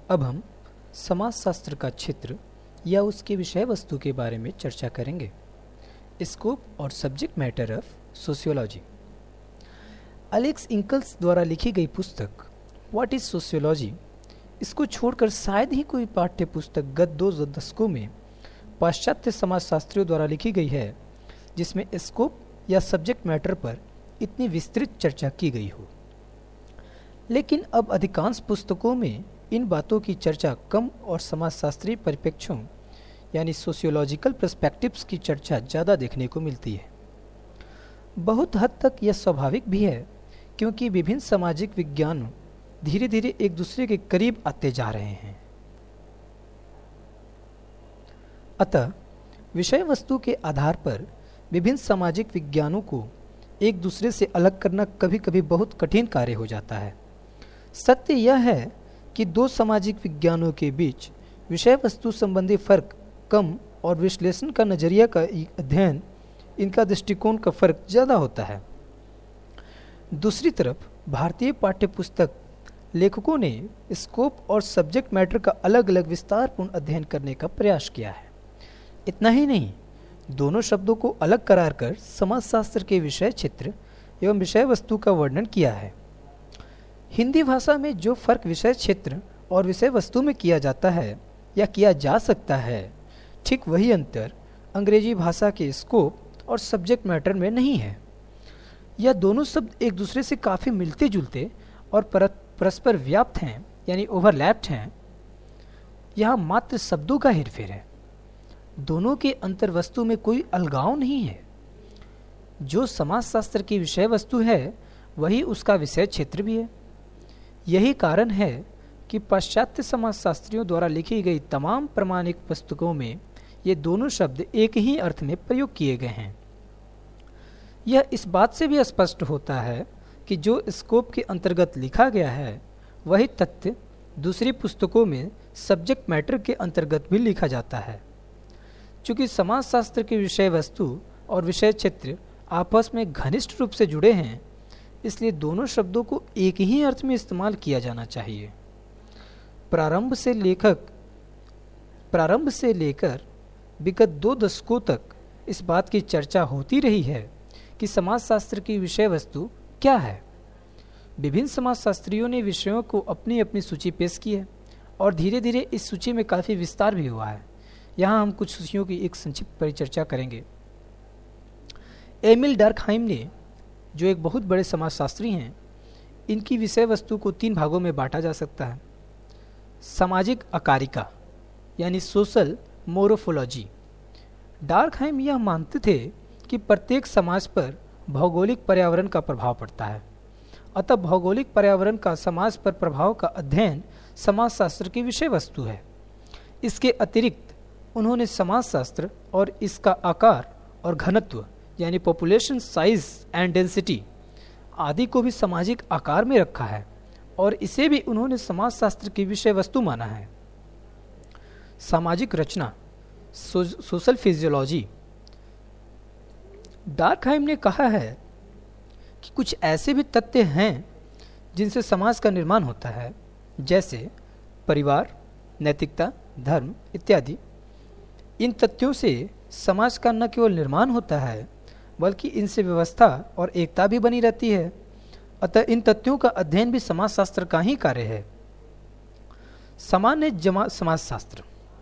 अब हम समाजशास्त्र का क्षेत्र या उसके विषय वस्तु के बारे में चर्चा करेंगे। स्कोप और subject matter of sociology. Alex Inkeles द्वारा लिखी गई पुस्तक व्हाट इज सोशियोलॉजी, इसको छोड़कर शायद ही कोई पाठ्य पुस्तक गत 2 दशकों में पाश्चात्य समाजशास्त्रियों द्वारा लिखी गई है जिसमें स्कोप या सब्जेक्ट मैटर पर इतनी विस्तृत चर्चा की गई हो। लेकिन अब अधिकांश पुस्तकों में इन बातों की चर्चा कम और समाजशास्त्रीय परिप्रेक्ष्यों यानी सोशियोलॉजिकल पर्सपेक्टिव्स की चर्चा ज़्यादा देखने को मिलती है। बहुत हद तक यह स्वाभाविक भी है क्योंकि विभिन्न सामाजिक विज्ञान धीरे धीरे एक दूसरे के करीब आते जा रहे हैं। अतः विषय वस्तु के आधार पर विभिन्न सामाजिक विज्ञानों को एक दूसरे से अलग करना कभी कभी बहुत कठिन कार्य हो जाता है। सत्य यह है कि 2 सामाजिक विज्ञानों के बीच विषय वस्तु संबंधी फर्क कम और विश्लेषण का नजरिया का अध्ययन इनका दृष्टिकोण का फर्क ज़्यादा होता है। दूसरी तरफ भारतीय पाठ्यपुस्तक लेखकों ने स्कोप और सब्जेक्ट मैटर का अलग अलग विस्तारपूर्ण अध्ययन करने का प्रयास किया है। इतना ही नहीं, दोनों शब्दों को अलग करार कर समाजशास्त्र के विषय क्षेत्र एवं विषय वस्तु का वर्णन किया है। हिंदी भाषा में जो फर्क विषय क्षेत्र और विषय वस्तु में किया जाता है या किया जा सकता है, ठीक वही अंतर अंग्रेजी भाषा के स्कोप और सब्जेक्ट मैटर में नहीं है। यह दोनों शब्द एक दूसरे से काफ़ी मिलते जुलते और परस्पर व्याप्त हैं यानी ओवरलैप्ड हैं। यहाँ मात्र शब्दों का हेरफेर है। दोनों के अंतर वस्तु में कोई अलगाव नहीं है। जो समाजशास्त्र की विषय वस्तु है वही उसका विषय क्षेत्र भी है। यही कारण है कि पाश्चात्य समाजशास्त्रियों द्वारा लिखी गई तमाम प्रमाणिक पुस्तकों में ये दोनों शब्द एक ही अर्थ में प्रयोग किए गए हैं। यह इस बात से भी स्पष्ट होता है कि जो स्कोप के अंतर्गत लिखा गया है वही तथ्य दूसरी पुस्तकों में सब्जेक्ट मैटर के अंतर्गत भी लिखा जाता है। चूँकि समाजशास्त्र की विषय वस्तु और विषय क्षेत्र आपस में घनिष्ठ रूप से जुड़े हैं, इसलिए दोनों शब्दों को एक ही अर्थ में इस्तेमाल किया जाना चाहिए। प्रारंभ से लेकर विगत 2 दशकों तक इस बात की चर्चा होती रही है कि समाजशास्त्र की विषय वस्तु क्या है। विभिन्न समाजशास्त्रियों ने विषयों को अपनी अपनी सूची पेश की है और धीरे धीरे इस सूची में काफ़ी विस्तार भी हुआ है। यहाँ हम कुछ सूचियों की एक संक्षिप्त परिचर्चा करेंगे। एमिल डर्कहाइम ने, जो एक बहुत बड़े समाजशास्त्री हैं, इनकी विषय वस्तु को 3 भागों में बांटा जा सकता है। सामाजिक आकारिका यानी सोशल मोरोफोलॉजी। डर्कहाइम यह मानते थे कि प्रत्येक समाज पर भौगोलिक पर्यावरण का प्रभाव पड़ता है, अतः भौगोलिक पर्यावरण का समाज पर प्रभाव का अध्ययन समाजशास्त्र की विषय वस्तु है। इसके अतिरिक्त उन्होंने समाजशास्त्र और इसका आकार और घनत्व यानी पॉपुलेशन साइज एंड डेंसिटी आदि को भी सामाजिक आकार में रखा है और इसे भी उन्होंने समाजशास्त्र की विषय वस्तु माना है। सामाजिक रचना सोशल फिजियोलॉजी। डर्कहाइम ने कहा है कि कुछ ऐसे भी तथ्य हैं जिनसे समाज का निर्माण होता है, जैसे परिवार, नैतिकता, धर्म इत्यादि। इन तथ्यों से समाज का न केवल निर्माण होता है बल्कि इनसे व्यवस्था और एकता भी बनी रहती है। अतः इन तथ्यों का अध्ययन भी समाजशास्त्र का ही कार्य है। सामान्य समाजशास्त्र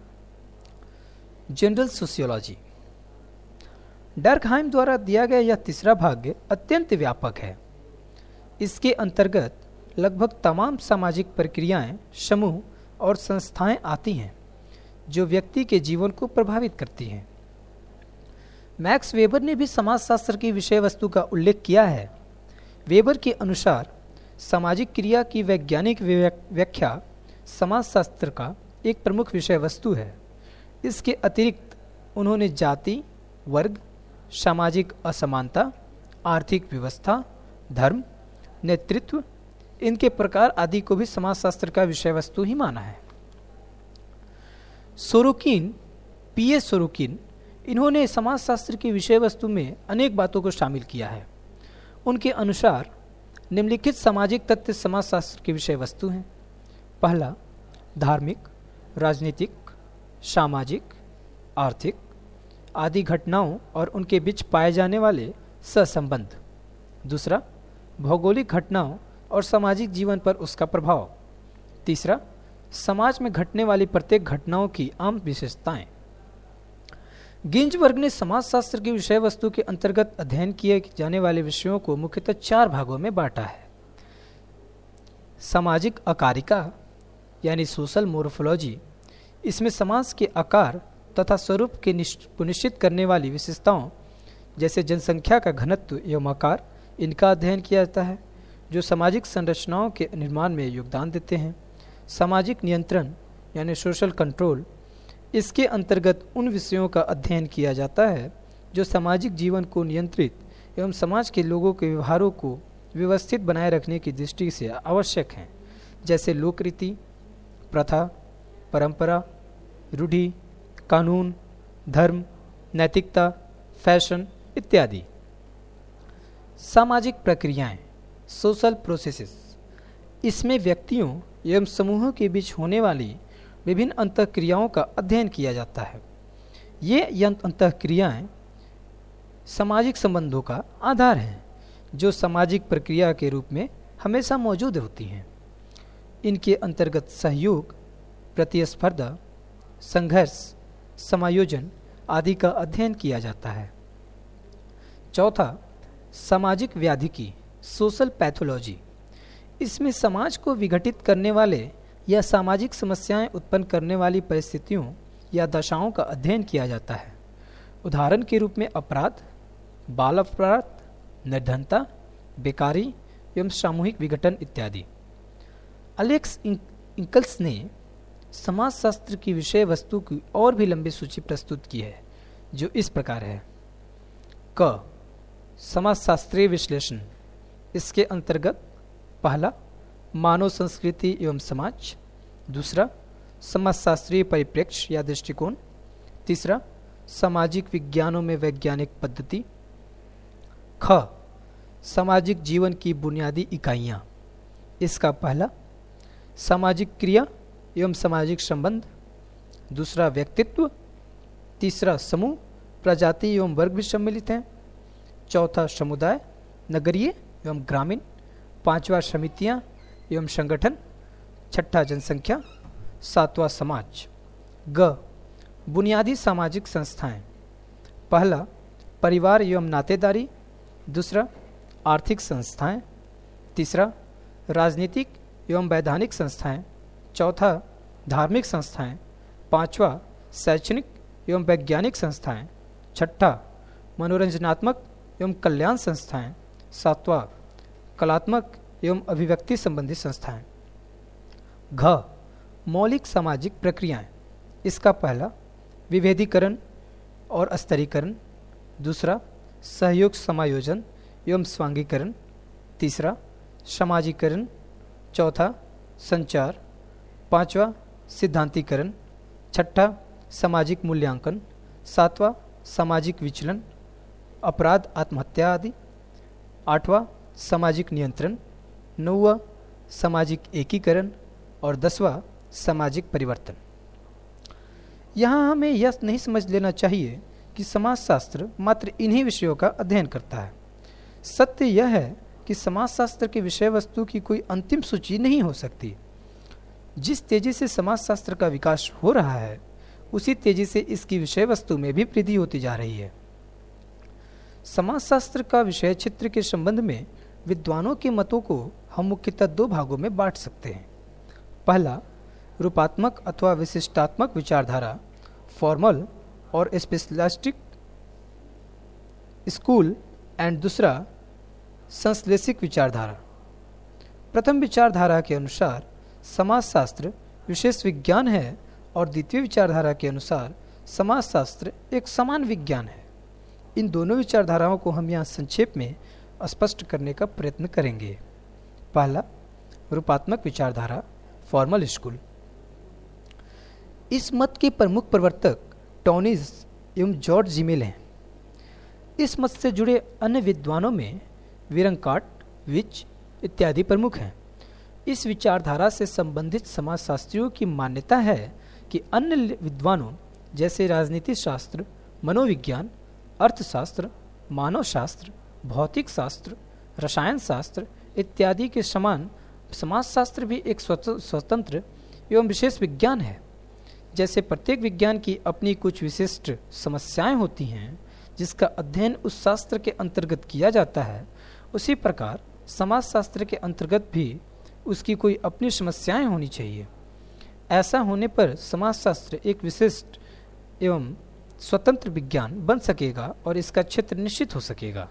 जनरल सोशियोलॉजी। डर्कहाइम द्वारा दिया गया यह तीसरा भाग अत्यंत व्यापक है। इसके अंतर्गत लगभग तमाम सामाजिक प्रक्रियाएं, समूह और संस्थाएं आती हैं जो व्यक्ति के जीवन को प्रभावित करती हैं। मैक्स वेबर ने भी समाजशास्त्र की विषय वस्तु का उल्लेख किया है। वेबर के अनुसार सामाजिक क्रिया की वैज्ञानिक व्याख्या समाजशास्त्र का एक प्रमुख विषय वस्तु है। इसके अतिरिक्त उन्होंने जाति, वर्ग, सामाजिक असमानता, आर्थिक व्यवस्था, धर्म, नेतृत्व, इनके प्रकार आदि को भी समाजशास्त्र का विषय वस्तु ही माना है। Sorokin, P.A. सोरोकिन, इन्होंने समाजशास्त्र की विषय वस्तु में अनेक बातों को शामिल किया है। उनके अनुसार निम्नलिखित सामाजिक तथ्य समाजशास्त्र की विषय वस्तु हैं। पहला, धार्मिक, राजनीतिक, सामाजिक, आर्थिक आदि घटनाओं और उनके बीच पाए जाने वाले सहसंबंध। दूसरा, भौगोलिक घटनाओं और सामाजिक जीवन पर उसका प्रभाव। तीसरा, समाज में घटने वाली प्रत्येक घटनाओं की आम विशेषताएं। गिंजबर्ग ने समाजशास्त्र की विषय वस्तु के अंतर्गत अध्ययन किए जाने वाले विषयों को मुख्यतः 4 भागों में बांटा है। सामाजिक आकारिका यानी सोशल मोर्फोलॉजी, इसमें समाज के आकार तथा स्वरूप के निश्चित करने वाली विशेषताओं जैसे जनसंख्या का घनत्व एवं आकार, इनका अध्ययन किया जाता है जो सामाजिक संरचनाओं के निर्माण में योगदान देते हैं। सामाजिक नियंत्रण यानी सोशल कंट्रोल, इसके अंतर्गत उन विषयों का अध्ययन किया जाता है जो सामाजिक जीवन को नियंत्रित एवं समाज के लोगों के व्यवहारों को व्यवस्थित बनाए रखने की दृष्टि से आवश्यक हैं, जैसे लोकरीति, प्रथा, परंपरा, रूढ़ि, कानून, धर्म, नैतिकता, फैशन इत्यादि। सामाजिक प्रक्रियाएं, सोशल प्रोसेसेस, इसमें व्यक्तियों एवं समूहों के बीच होने वाली विभिन्न अंतःक्रियाओं का अध्ययन किया जाता है। ये अंतःक्रियाएं सामाजिक संबंधों का आधार हैं जो सामाजिक प्रक्रिया के रूप में हमेशा मौजूद होती हैं। इनके अंतर्गत सहयोग, प्रतिस्पर्धा, संघर्ष, समायोजन आदि का अध्ययन किया जाता है। चौथा, सामाजिक व्याधिकी, सोशल पैथोलॉजी, इसमें समाज को विघटित करने वाले या सामाजिक समस्याएं उत्पन्न करने वाली परिस्थितियों या दशाओं का अध्ययन किया जाता है। उदाहरण के रूप में अपराध, बाल अपराध, निर्धनता, बेकारी एवं सामूहिक विघटन इत्यादि। अलेक्स इंकल्स ने समाजशास्त्र की विषय वस्तु की और भी लंबी सूची प्रस्तुत की है जो इस प्रकार है। क, समाजशास्त्रीय विश्लेषण, इसके अंतर्गत पहला, मानव संस्कृति एवं समाज। दूसरा, समाजशास्त्रीय परिप्रेक्ष्य या दृष्टिकोण। तीसरा, सामाजिक विज्ञानों में वैज्ञानिक पद्धति। ख, सामाजिक जीवन की बुनियादी इकाइयां, इसका पहला, सामाजिक क्रिया एवं सामाजिक संबंध। दूसरा, व्यक्तित्व। तीसरा, समूह, प्रजाति एवं वर्ग भी सम्मिलित हैं। चौथा, समुदाय, नगरीय एवं ग्रामीण। पांचवा, समितियां एवं संगठन। छठा, जनसंख्या। सातवां, समाज। ग, बुनियादी सामाजिक संस्थाएं। पहला, परिवार एवं नातेदारी। दूसरा, आर्थिक संस्थाएं। तीसरा, राजनीतिक एवं वैधानिक संस्थाएं। चौथा, धार्मिक संस्थाएं। पांचवा, शैक्षणिक एवं वैज्ञानिक संस्थाएं। छठा, मनोरंजनात्मक एवं कल्याण संस्थाएं। सातवां, कलात्मक एवं अभिव्यक्ति संबंधी संस्थाएं। घ, मौलिक सामाजिक प्रक्रियाएं, इसका पहला, विभेदीकरण और स्तरीकरण। दूसरा, सहयोग, समायोजन एवं स्वांगीकरण। तीसरा, समाजीकरण। चौथा, संचार। पांचवा, सिद्धांतीकरण। छठा, सामाजिक मूल्यांकन। सातवां, सामाजिक विचलन, अपराध, आत्महत्या आदि। आठवां, सामाजिक नियंत्रण। नौवां, सामाजिक एकीकरण। और 10वां, सामाजिक परिवर्तन। यहाँ हमें यह नहीं समझ लेना चाहिए कि समाजशास्त्र मात्र इन्हीं विषयों का अध्ययन करता है। सत्य यह है कि समाजशास्त्र के विषय वस्तु की कोई अंतिम सूची नहीं हो सकती। जिस तेजी से समाजशास्त्र का विकास हो रहा है उसी तेजी से इसकी विषय वस्तु में भी वृद्धि होती जा रही है। समाजशास्त्र का विषय क्षेत्र के संबंध में विद्वानों के मतों को हम मुख्यतः 2 भागों में बांट सकते हैं। पहला, रूपात्मक अथवा विशिष्टात्मक विचारधारा, फॉर्मल और स्पेशलिस्टिक स्कूल, एंड दूसरा, संश्लेषिक विचारधारा। प्रथम विचारधारा के अनुसार समाजशास्त्र विशेष विज्ञान है और द्वितीय विचारधारा के अनुसार समाजशास्त्र एक समान विज्ञान है। इन दोनों विचारधाराओं को हम यहाँ संक्षेप में स्पष्ट करने का प्रयत्न करेंगे। पहला, रूपात्मक विचारधारा, फॉर्मल स्कूल। इस मत के प्रमुख प्रवर्तक टॉनिस एवं जॉर्ज जिमेल हैं। इस मत से जुड़े अन्य विद्वानों में विरंकाट, विच इत्यादि प्रमुख हैं। इस विचारधारा से संबंधित समाजशास्त्रियों की मान्यता है कि अन्य विद्वानों जैसे राजनीति शास्त्र, मनोविज्ञान, अर्थशास्त्र, मानव शास्त्र, भौतिक शास्त्र, रसायन शास्त्र इत्यादि के समान समाजशास्त्र भी एक स्वतंत्र एवं विशेष विज्ञान है। जैसे प्रत्येक विज्ञान की अपनी कुछ विशिष्ट समस्याएं होती हैं जिसका अध्ययन उस शास्त्र के अंतर्गत किया जाता है, उसी प्रकार समाजशास्त्र के अंतर्गत भी उसकी कोई अपनी समस्याएं होनी चाहिए। ऐसा होने पर समाजशास्त्र एक विशिष्ट एवं स्वतंत्र विज्ञान बन सकेगा और इसका क्षेत्र निश्चित हो सकेगा।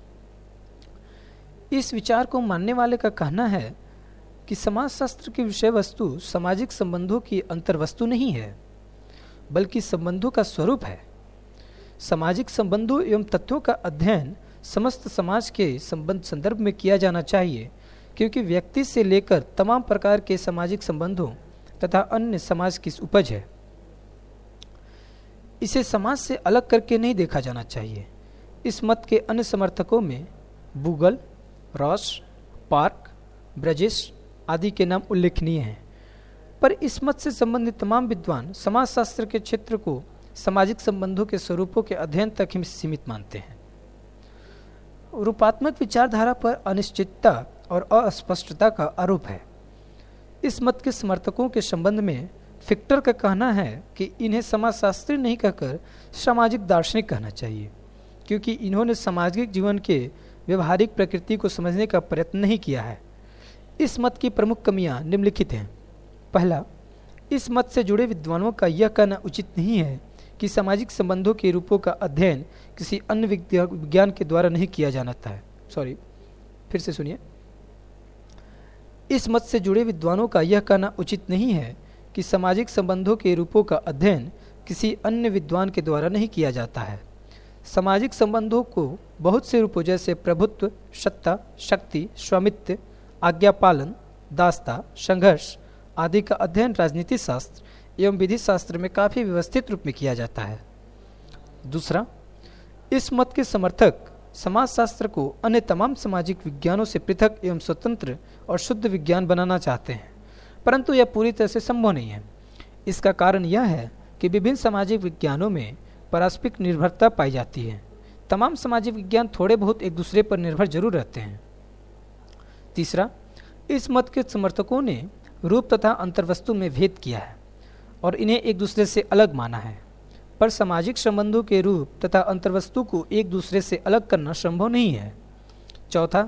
इस विचार को मानने वाले का कहना है कि समाजशास्त्र की विषय वस्तु सामाजिक संबंधों की अंतर्वस्तु नहीं है, बल्कि संबंधों का स्वरूप है। सामाजिक संबंधों एवं तत्वों का अध्ययन समस्त समाज के संदर्भ में किया जाना चाहिए, क्योंकि व्यक्ति से लेकर तमाम प्रकार के सामाजिक संबंधों तथा अन्य समाज की उपज है। इसे समाज से अलग करके नहीं देखा जाना चाहिए। इस मत के अन्य समर्थकों में बुगल, रॉस, पार्क, ब्रजेश आदि के नाम उल्लेखनीय हैं, पर इस मत से संबंधित तमाम विद्वान समाजशास्त्र के क्षेत्र को सामाजिक संबंधों के स्वरूपों के अध्ययन तक ही सीमित मानते हैं। रूपात्मक विचारधारा पर अनिश्चितता और अस्पष्टता का आरोप है। इस मत के समर्थकों के संबंध में फिक्टर का कहना है कि इन्हें समाजशास्त्री नहीं कहकर सामाजिक दार्शनिक कहना चाहिए, क्योंकि इन्होंने सामाजिक जीवन के व्यवहारिक प्रकृति को समझने का प्रयत्न नहीं किया है। इस मत की प्रमुख कमियां निम्नलिखित हैं। पहला, इस मत से जुड़े विद्वानों का यह कहना उचित नहीं है कि सामाजिक संबंधों के रूपों का अध्ययन किसी अन्य विज्ञान के द्वारा नहीं किया जाता है। फिर से सुनिए। इस मत से जुड़े विद्वानों का यह कहना उचित नहीं है कि सामाजिक संबंधों के रूपों का अध्ययन किसी अन्य विद्वान के द्वारा नहीं किया जाता है। सामाजिक संबंधों को बहुत से रूपों जैसे प्रभुत्व, सत्ता, शक्ति, स्वामित्व, आज्ञापालन, दासता, संघर्ष आदि का अध्ययन राजनीति शास्त्र एवं विधि शास्त्र में काफी व्यवस्थित रूप में किया जाता है। दूसरा, इस मत के समर्थक समाजशास्त्र को अन्य तमाम सामाजिक विज्ञानों से पृथक एवं स्वतंत्र और शुद्ध विज्ञान बनाना चाहते हैं, परंतु यह पूरी तरह से संभव नहीं है। इसका कारण यह है कि विभिन्न सामाजिक विज्ञानों में पारस्परिक निर्भरता पाई जाती है। तमाम सामाजिक विज्ञान थोड़े बहुत एक दूसरे पर निर्भर जरूर रहते हैं। तीसरा, इस मत के समर्थकों ने रूप तथा अंतर्वस्तु में भेद किया है और इन्हें एक दूसरे से अलग माना है, पर सामाजिक संबंधों के रूप तथा अंतर्वस्तु को एक दूसरे से अलग करना संभव नहीं है। चौथा,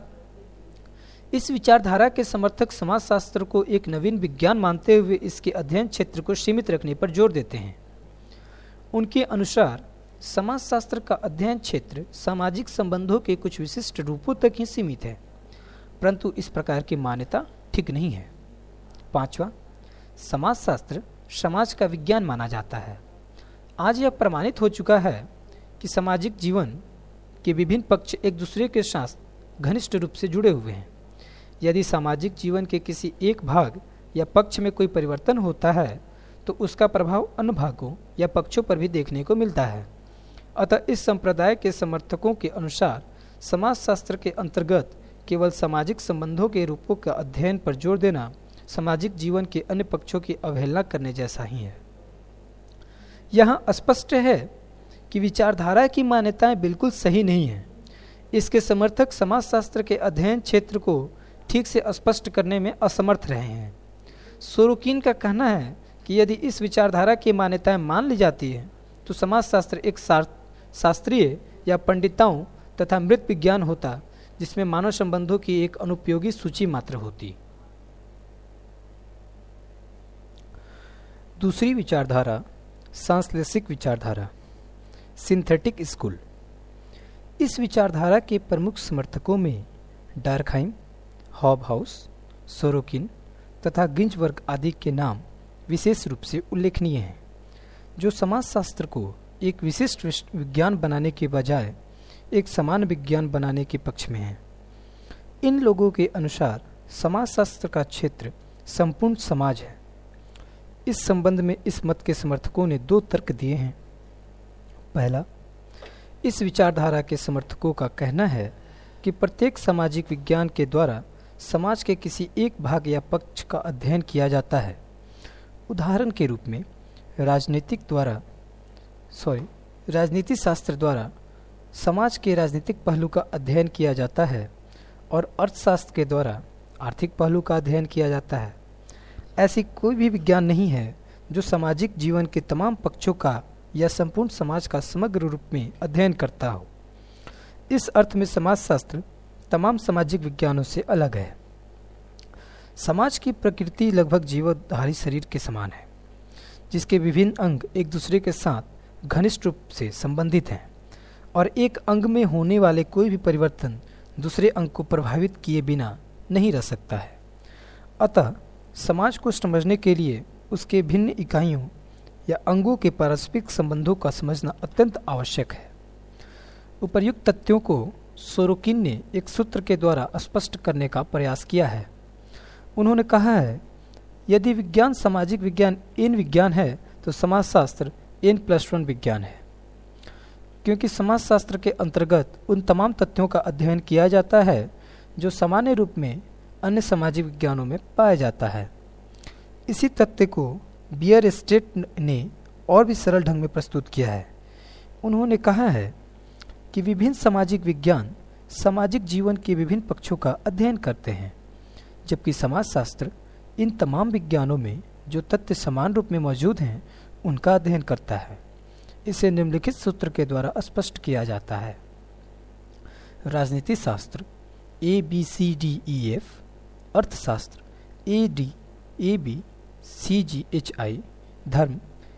इस विचारधारा के समर्थक समाजशास्त्र को एक नवीन विज्ञान मानते हुए इसके अध्ययन क्षेत्र को सीमित रखने पर जोर देते हैं। उनके अनुसार समाजशास्त्र का अध्ययन क्षेत्र सामाजिक संबंधों के कुछ विशिष्ट रूपों तक ही सीमित है, परंतु इस प्रकार की मान्यता ठीक नहीं है। पांचवा, समाजशास्त्र समाज का विज्ञान माना जाता है। आज यह प्रमाणित हो चुका है कि सामाजिक जीवन के विभिन्न पक्ष एक दूसरे के साथ घनिष्ठ रूप से जुड़े हुए हैं। यदि सामाजिक जीवन के किसी एक भाग या पक्ष में कोई परिवर्तन होता है तो उसका प्रभाव अन्य भागों या पक्षों पर भी देखने को मिलता है। अतः इस संप्रदाय के समर्थकों के अनुसार समाजशास्त्र के अंतर्गत केवल सामाजिक संबंधों के रूपों का अध्ययन पर जोर देना सामाजिक जीवन के अन्य पक्षों की अवहेलना करने जैसा ही है। यहाँ स्पष्ट है कि विचारधारा की मान्यताएं बिल्कुल सही नहीं है। इसके समर्थक समाजशास्त्र के अध्ययन क्षेत्र को ठीक से स्पष्ट करने में असमर्थ रहे हैं। सोरोकिन का कहना है कि यदि इस विचारधारा की मान्यताएं मान ली जाती है तो समाजशास्त्र एक शास्त्रीय या पंडिताओं तथा मृत विज्ञान होता, जिसमें मानव संबंधों की एक अनुपयोगी सूची मात्र होती। दूसरी विचारधारा सांश्लेषिक विचारधारा, सिंथेटिक स्कूल। इस विचारधारा के प्रमुख समर्थकों में डार्कहाइम, हॉबहाउस, सोरोकिन तथा गिंजबर्ग आदि के नाम विशेष रूप से उल्लेखनीय हैं, जो समाजशास्त्र को एक विशिष्ट विज्ञान बनाने के बजाय एक समान विज्ञान बनाने के पक्ष में हैं। इन लोगों के अनुसार समाजशास्त्र का क्षेत्र संपूर्ण समाज है। इस संबंध में इस मत के समर्थकों ने दो तर्क दिए हैं। पहला, इस विचारधारा के समर्थकों का कहना है कि प्रत्येक सामाजिक विज्ञान के द्वारा समाज के किसी एक भाग या पक्ष का अध्ययन किया जाता है। उदाहरण के रूप में राजनीति शास्त्र द्वारा समाज के राजनीतिक पहलू का अध्ययन किया जाता है और अर्थशास्त्र के द्वारा आर्थिक पहलू का अध्ययन किया जाता है। ऐसी कोई भी विज्ञान नहीं है जो सामाजिक जीवन के तमाम पक्षों का या संपूर्ण समाज का समग्र रूप में अध्ययन करता हो। इस अर्थ में समाजशास्त्र तमाम सामाजिक विज्ञानों से अलग है। समाज की प्रकृति लगभग जीवधारी शरीर के समान है, जिसके विभिन्न अंग एक दूसरे के साथ घनिष्ठ रूप से संबंधित हैं और एक अंग में होने वाले कोई भी परिवर्तन दूसरे अंग को प्रभावित किए बिना नहीं रह सकता है। अतः समाज को समझने के लिए उसके भिन्न इकाइयों या अंगों के पारस्परिक संबंधों का समझना अत्यंत आवश्यक है। उपर्युक्त तथ्यों को सोरोकिन ने एक सूत्र के द्वारा स्पष्ट करने का प्रयास किया है। उन्होंने कहा है, यदि विज्ञान सामाजिक विज्ञान n विज्ञान है तो समाजशास्त्र n+1 विज्ञान है, क्योंकि समाजशास्त्र के अंतर्गत उन तमाम तथ्यों का अध्ययन किया जाता है जो सामान्य रूप में अन्य सामाजिक विज्ञानों में पाया जाता है। इसी तथ्य को बियरस्टेट ने और भी सरल ढंग में प्रस्तुत किया है। उन्होंने कहा है कि विभिन्न सामाजिक विज्ञान सामाजिक जीवन के विभिन्न पक्षों का अध्ययन करते हैं, जबकि समाजशास्त्र इन तमाम विज्ञानों में जो तथ्य समान रूप में मौजूद हैं उनका अध्ययन करता है। इसे निम्नलिखित सूत्र के द्वारा स्पष्ट किया जाता है। राजनीति शास्त्र ABCDEF, अर्थशास्त्र ADABCGHI, धर्म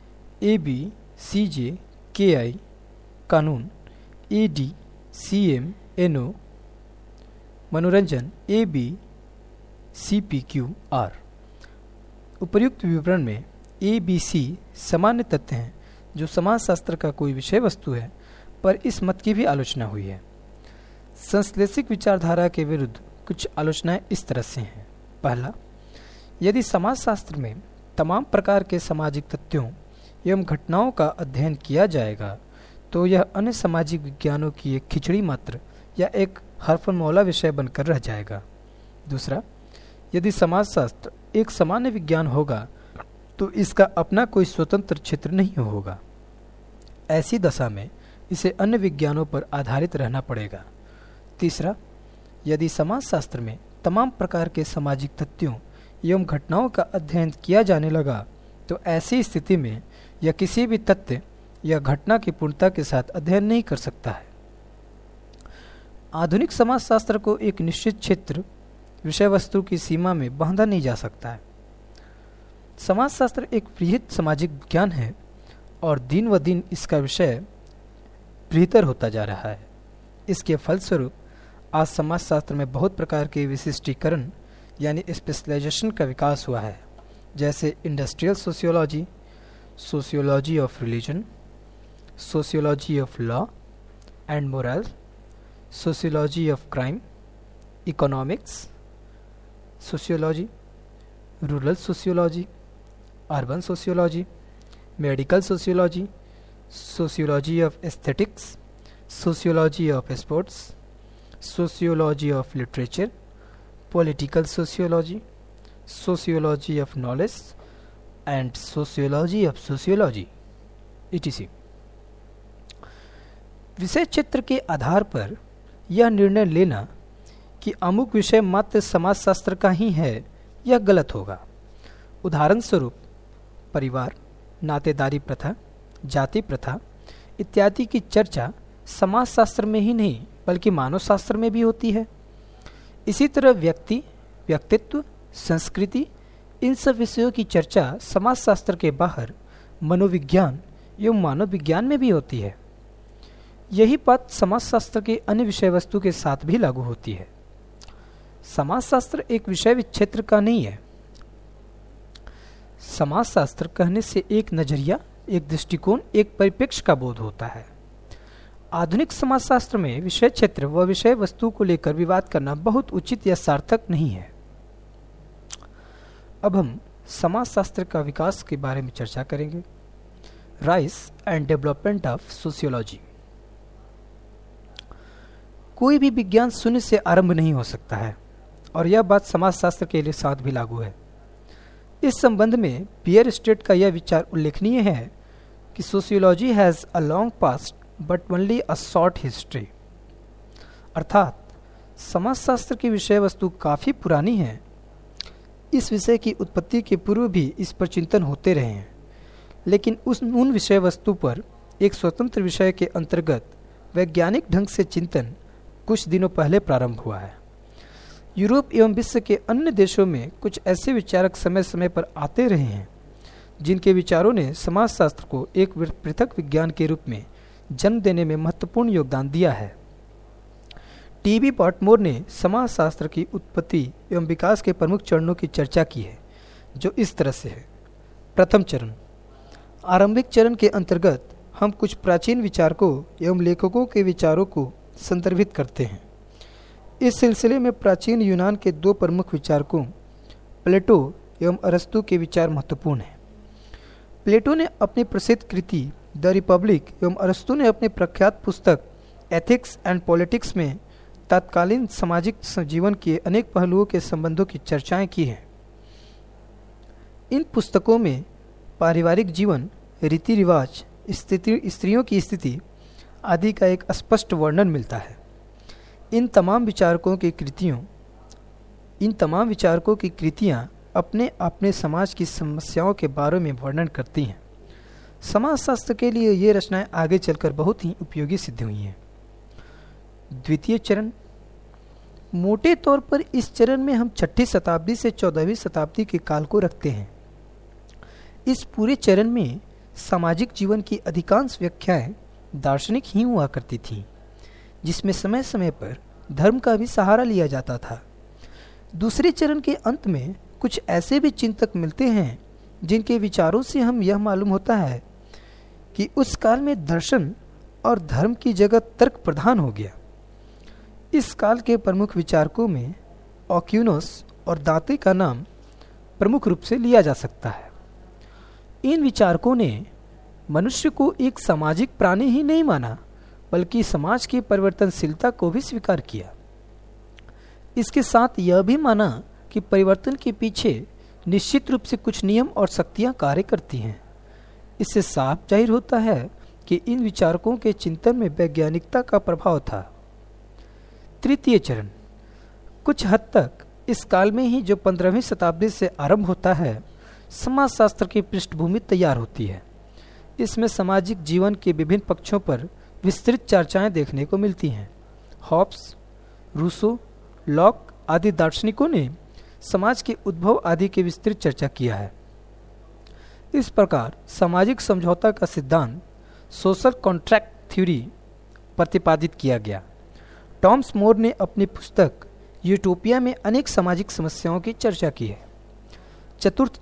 ABCJKI, कानून ADCMNO, मनोरंजन ABCPQR। उपर्युक्त विवरण में ABC सामान्य तथ्य हैं जो समाजशास्त्र का कोई विषय वस्तु है, पर इस मत की भी आलोचना हुई है। संश्लेषिक विचारधारा के विरुद्ध कुछ आलोचनाएं इस तरह से हैं। पहला, यदि समाजशास्त्र में तमाम प्रकार के सामाजिक तथ्यों एवं घटनाओं का अध्ययन किया जाएगा तो यह अन्य सामाजिक विज्ञानों की एक खिचड़ी मात्र या एक हरफनमौला विषय बनकर रह जाएगा। दूसरा, यदि समाजशास्त्र एक सामान्य विज्ञान होगा तो इसका अपना कोई स्वतंत्र क्षेत्र नहीं होगा। ऐसी दशा में इसे अन्य विज्ञानों पर आधारित रहना पड़ेगा। तीसरा, यदि समाजशास्त्र में तमाम प्रकार के सामाजिक तथ्यों एवं घटनाओं का अध्ययन किया जाने लगा तो ऐसी स्थिति में यह किसी भी तथ्य या घटना की पूर्णता के साथ अध्ययन नहीं कर सकता है। आधुनिक समाजशास्त्र को एक निश्चित क्षेत्र विषय वस्तु की सीमा में बांधा नहीं जा सकता है। समाजशास्त्र एक बृहत सामाजिक विज्ञान है और दिन व दिन इसका विषय बेहतर होता जा रहा है। इसके फलस्वरूप आज समाजशास्त्र में बहुत प्रकार के विशिष्टीकरण यानी स्पेशलाइजेशन का विकास हुआ है, जैसे industrial sociology, sociology of religion, sociology of law and moral, sociology of crime, economics sociology, rural sociology, urban sociology, medical sociology, sociology of aesthetics, sociology of sports, sociology of literature, political sociology, sociology of knowledge and sociology of sociology etc। विषय क्षेत्र के आधार पर यह निर्णय लेना कि अमुक विषय मात्र समाजशास्त्र का ही है यह गलत होगा। उदाहरण स्वरूप परिवार, नातेदारी प्रथा, जाति प्रथा इत्यादि की चर्चा समाजशास्त्र में ही नहीं बल्कि मानव शास्त्र में भी होती है। इसी तरह व्यक्ति, व्यक्तित्व, संस्कृति इन सब विषयों की चर्चा समाजशास्त्र के बाहर मनोविज्ञान एवं मानव विज्ञान में भी होती है। यही बात समाजशास्त्र के अन्य विषय वस्तु के साथ भी लागू होती है। समाजशास्त्र एक विषय क्षेत्र का नहीं है। समाजशास्त्र कहने से एक नजरिया, एक दृष्टिकोण, एक परिप्रेक्ष्य का बोध होता है। आधुनिक समाजशास्त्र में विषय क्षेत्र व विषय वस्तु को लेकर विवाद करना बहुत उचित या सार्थक नहीं है। अब हम समाजशास्त्र का विकास के बारे में चर्चा करेंगे। Rise and development of sociology. कोई भी विज्ञान शून्य से आरंभ नहीं हो सकता है और यह बात समाजशास्त्र के लिए साथ भी लागू है। इस संबंध में पियर स्टेट का यह विचार उल्लेखनीय है कि sociology has a long past but only a short history, अर्थात समाजशास्त्र की विषय वस्तु काफ़ी पुरानी है। इस विषय की उत्पत्ति के पूर्व भी इस पर चिंतन होते रहे हैं, लेकिन उन विषय वस्तु पर एक स्वतंत्र विषय के अंतर्गत वैज्ञानिक ढंग से चिंतन कुछ दिनों पहले प्रारंभ हुआ है। यूरोप एवं विश्व के अन्य देशों में कुछ ऐसे विचारक समय समय पर आते रहे हैं जिनके विचारों ने समाजशास्त्र को एक पृथक विज्ञान के रूप में जन्म देने में महत्वपूर्ण योगदान दिया है। टी.बी. बॉटमोर ने समाजशास्त्र की उत्पत्ति एवं विकास के प्रमुख चरणों की चर्चा की है, जो इस तरह से है। प्रथम चरण, आरंभिक चरण के अंतर्गत हम कुछ प्राचीन विचारकों एवं लेखकों के विचारों को संदर्भित करते हैं। इस सिलसिले में प्राचीन यूनान के दो प्रमुख विचारकों प्लेटो एवं अरस्तु के विचार महत्वपूर्ण हैं। प्लेटो ने अपनी प्रसिद्ध कृति द रिपब्लिक एवं अरस्तु ने अपनी प्रख्यात पुस्तक एथिक्स एंड पॉलिटिक्स में तत्कालीन सामाजिक जीवन के अनेक पहलुओं के संबंधों की चर्चाएं की हैं। इन पुस्तकों में पारिवारिक जीवन, रीति रिवाज, स्त्रियों की स्थिति आदि का एक स्पष्ट वर्णन मिलता है। इन तमाम विचारकों की कृतियाँ अपने अपने समाज की समस्याओं के बारे में वर्णन करती हैं। समाजशास्त्र के लिए ये रचनाएं आगे चलकर बहुत ही उपयोगी सिद्ध हुई हैं। द्वितीय चरण, मोटे तौर पर इस चरण में हम 6ठी शताब्दी से 14वीं शताब्दी के काल को रखते हैं। इस पूरे चरण में सामाजिक जीवन की अधिकांश व्याख्याएं दार्शनिक ही हुआ करती थीं, जिसमें समय समय पर धर्म का भी सहारा लिया जाता था। दूसरे चरण के अंत में कुछ ऐसे भी चिंतक मिलते हैं जिनके विचारों से हम यह मालूम होता है कि उस काल में दर्शन और धर्म की जगह तर्क प्रधान हो गया। इस काल के प्रमुख विचारकों में ऑक्यूनोस और दांते का नाम प्रमुख रूप से लिया जा सकता है। इन विचारकों ने मनुष्य को एक सामाजिक प्राणी ही नहीं माना, बल्कि समाज की परिवर्तनशीलता को भी स्वीकार किया। इसके साथ यह भी माना कि परिवर्तन के पीछे निश्चित रूप से कुछ नियम और शक्तियां कार्य करती हैं। इससे साफ जाहिर होता है कि इन विचारकों के चिंतन में वैज्ञानिकता का प्रभाव था। तृतीय चरण, कुछ हद तक इस काल में ही जो 15वीं शताब्दी से आरंभ होता है, समाजशास्त्र की पृष्ठभूमि तैयार होती है। इसमें सामाजिक जीवन के विभिन्न पक्षों पर विस्तृत चर्चाएं देखने को मिलती हैं। हॉब्स, रूसो, लॉक आदि दार्शनिकों ने समाज के उद्भव आदि की विस्तृत चर्चा किया है। इस प्रकार सामाजिक समझौता का सिद्धांत सोशल कॉन्ट्रैक्ट थ्योरी प्रतिपादित किया गया। टॉमस मोर ने अपनी पुस्तक यूटोपिया में अनेक सामाजिक समस्याओं की चर्चा की है। चतुर्थ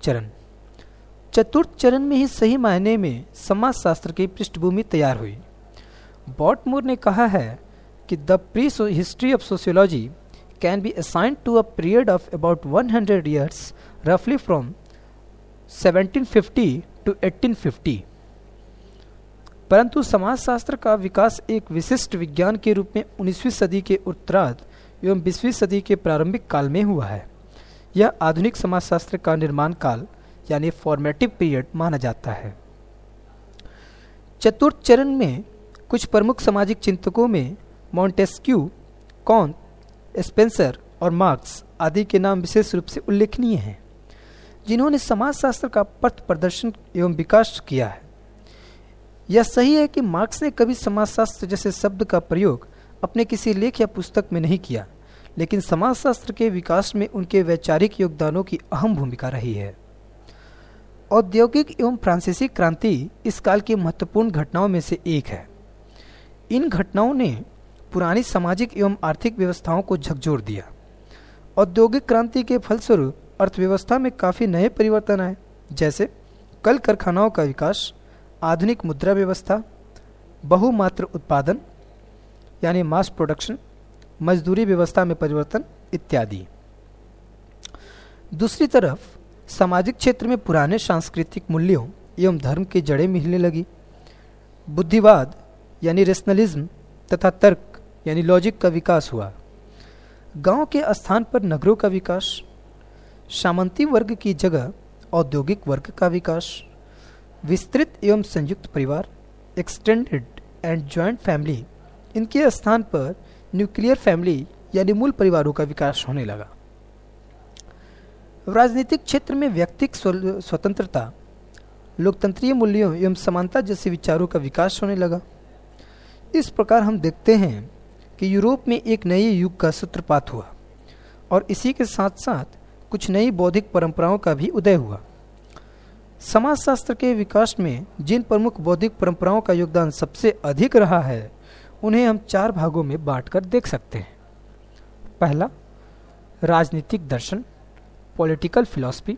चरण में ही सही मायने में समाजशास्त्र की पृष्ठभूमि तैयार हुई। बॉटमोर ने कहा है कि the prehistory of sociology can be assigned to a period of about 100 years, roughly from 1750 to 1850। परंतु समाजशास्त्र का विकास एक विशिष्ट विज्ञान के रूप में 19वीं सदी के उत्तरार्ध एवं 20वीं सदी के प्रारंभिक काल में हुआ है। यह आधुनिक समाजशास्त्र का निर्माण काल यानी फॉर्मेटिव पीरियड माना जाता है। चतुर्थ चरण में कुछ प्रमुख सामाजिक चिंतकों में मॉन्टेस्क्यू, कॉन्ट, स्पेंसर और मार्क्स आदि के नाम विशेष रूप से उल्लेखनीय हैं, जिन्होंने समाजशास्त्र का पथ प्रदर्शन एवं विकास किया है। यह सही है कि मार्क्स ने कभी समाजशास्त्र जैसे शब्द का प्रयोग अपने किसी लेख या पुस्तक में नहीं किया, लेकिन समाजशास्त्र के विकास में उनके वैचारिक योगदानों की अहम भूमिका रही है। औद्योगिक एवं फ्रांसीसी क्रांति इस काल की महत्वपूर्ण घटनाओं में से एक है। इन घटनाओं ने पुरानी सामाजिक एवं आर्थिक व्यवस्थाओं को झकझोर दिया। औद्योगिक क्रांति के फलस्वरूप अर्थव्यवस्था में काफ़ी नए परिवर्तन आए, जैसे कल कारखानाओं का विकास, आधुनिक मुद्रा व्यवस्था, बहुमात्र उत्पादन यानी मास प्रोडक्शन, मजदूरी व्यवस्था में परिवर्तन इत्यादि। दूसरी तरफ सामाजिक क्षेत्र में पुराने सांस्कृतिक मूल्यों एवं धर्म की जड़ें मिलने लगी। बुद्धिवाद यानी रेशनलिज्म तथा तर्क यानी लॉजिक का विकास हुआ। गांव के स्थान पर नगरों का विकास, सामंती वर्ग की जगह औद्योगिक वर्ग का विकास, विस्तृत एवं संयुक्त परिवार, एक्सटेंडेड एंड जॉइंट फैमिली, इनके स्थान पर न्यूक्लियर फैमिली यानी मूल परिवारों का विकास होने लगा। राजनीतिक क्षेत्र में व्यक्तिक स्वतंत्रता, लोकतंत्रीय मूल्यों एवं समानता जैसे विचारों का विकास होने लगा। इस प्रकार हम देखते हैं कि यूरोप में एक नए युग का सूत्रपात हुआ और इसी के साथ साथ कुछ नई बौद्धिक परंपराओं का भी उदय हुआ। समाजशास्त्र के विकास में जिन प्रमुख बौद्धिक परंपराओं का योगदान सबसे अधिक रहा है उन्हें हम 4 भागों में बांटकर देख सकते हैं। पहला, राजनीतिक दर्शन, पॉलिटिकल फिलॉसफी।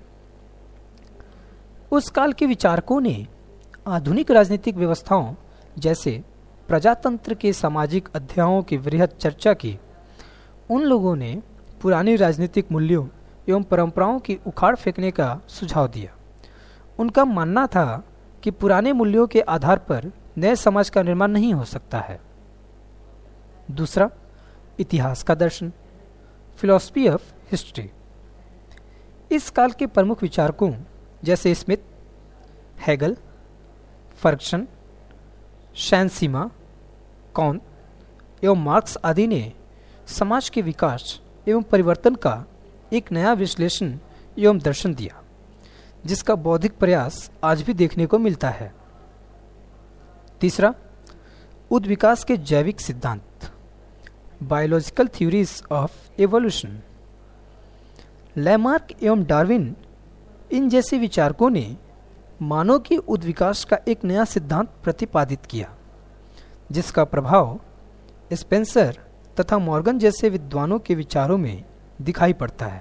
उस काल के विचारकों ने आधुनिक राजनीतिक व्यवस्थाओं जैसे प्रजातंत्र के सामाजिक अध्यायों की वृहद चर्चा की। उन लोगों ने पुरानी राजनीतिक मूल्यों एवं परंपराओं की उखाड़ फेंकने का सुझाव दिया। उनका मानना था कि पुराने मूल्यों के आधार पर नए समाज का निर्माण नहीं हो सकता है। दूसरा, इतिहास का दर्शन, फिलॉसफी ऑफ हिस्ट्री। इस काल के प्रमुख विचारकों जैसे Smith, Hegel, Ferguson, Saint Simon, Comte एवं मार्क्स आदि ने समाज के विकास एवं परिवर्तन का एक नया विश्लेषण एवं दर्शन दिया, जिसका बौद्धिक प्रयास आज भी देखने को मिलता है। तीसरा, उद्विकास के जैविक सिद्धांत, biological theories of evolution. Lamarck एवं डार्विन इन जैसे विचारकों ने मानव के उद्विकास का एक नया सिद्धांत प्रतिपादित किया, जिसका प्रभाव स्पेंसर तथा मॉर्गन जैसे विद्वानों के विचारों में दिखाई पड़ता है।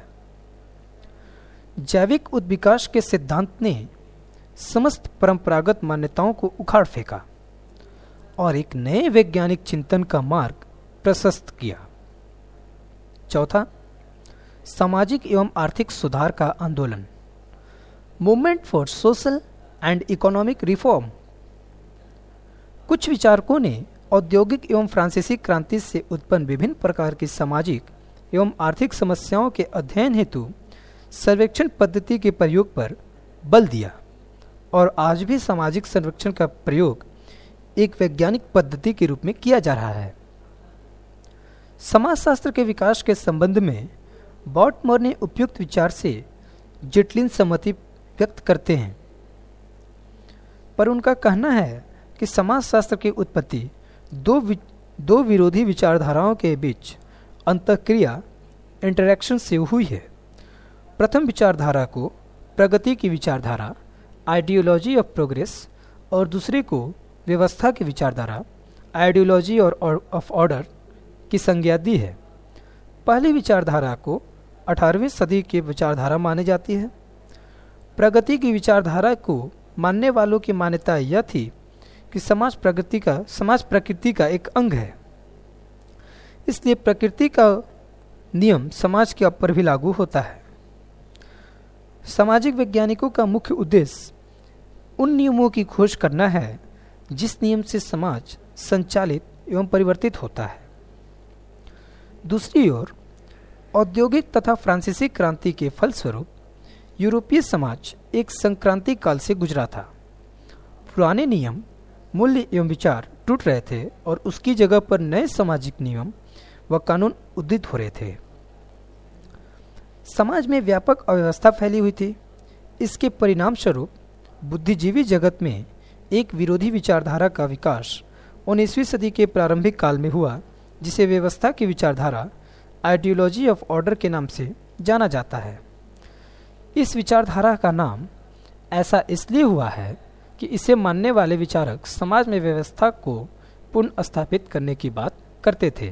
जैविक उद्विकास के सिद्धांत ने समस्त परंपरागत मान्यताओं को उखाड़ फेंका और एक नए वैज्ञानिक चिंतन का मार्ग प्रशस्त किया। चौथा, सामाजिक एवं आर्थिक सुधार का आंदोलन, movement for social and economic reform. कुछ विचारकों ने औद्योगिक एवं फ्रांसीसी क्रांति से उत्पन्न विभिन्न प्रकार की सामाजिक एवं आर्थिक समस्याओं के अध्ययन हेतु सर्वेक्षण पद्धति के प्रयोग पर बल दिया और आज भी सामाजिक सर्वेक्षण का प्रयोग एक वैज्ञानिक पद्धति के रूप में किया जा रहा है। समाजशास्त्र के विकास के संबंध में बॉटमोर ने उपयुक्त विचार से जटिल सहमति व्यक्त करते हैं, पर उनका कहना है कि समाजशास्त्र की उत्पत्ति दो विरोधी विचारधाराओं के बीच अंतःक्रिया इंटरैक्शन से हुई है। प्रथम विचारधारा को प्रगति की विचारधारा, आइडियोलॉजी ऑफ प्रोग्रेस, और दूसरे को व्यवस्था की विचारधारा, आइडियोलॉजी ऑफ ऑर्डर की संज्ञा दी है। पहली विचारधारा को 18वीं सदी की विचारधारा मानी जाती है। प्रगति की विचारधारा को मानने वालों की मान्यता यह थी कि समाज प्रकृति का एक अंग है, इसलिए प्रकृति का नियम समाज के ऊपर भी लागू होता है। सामाजिक वैज्ञानिकों का मुख्य उद्देश्य उन नियमों की खोज करना है जिस नियम से समाज संचालित एवं परिवर्तित होता है। दूसरी ओर औद्योगिक तथा फ्रांसीसी क्रांति के फलस्वरूप यूरोपीय समाज एक संक्रांति काल से गुजरा था। पुराने नियम, मूल्य एवं विचार टूट रहे थे और उसकी जगह पर नए सामाजिक नियम व कानून उदित हो रहे थे। समाज में व्यापक अव्यवस्था फैली हुई थी। इसके परिणाम स्वरूप बुद्धिजीवी जगत में एक विरोधी विचारधारा का विकास 19वीं सदी के प्रारंभिक काल में हुआ, जिसे व्यवस्था की विचारधारा, आइडियोलॉजी ऑफ ऑर्डर के नाम से जाना जाता है। इस विचारधारा का नाम ऐसा इसलिए हुआ है कि इसे मानने वाले विचारक समाज में व्यवस्था को पुनः स्थापित करने की बात करते थे।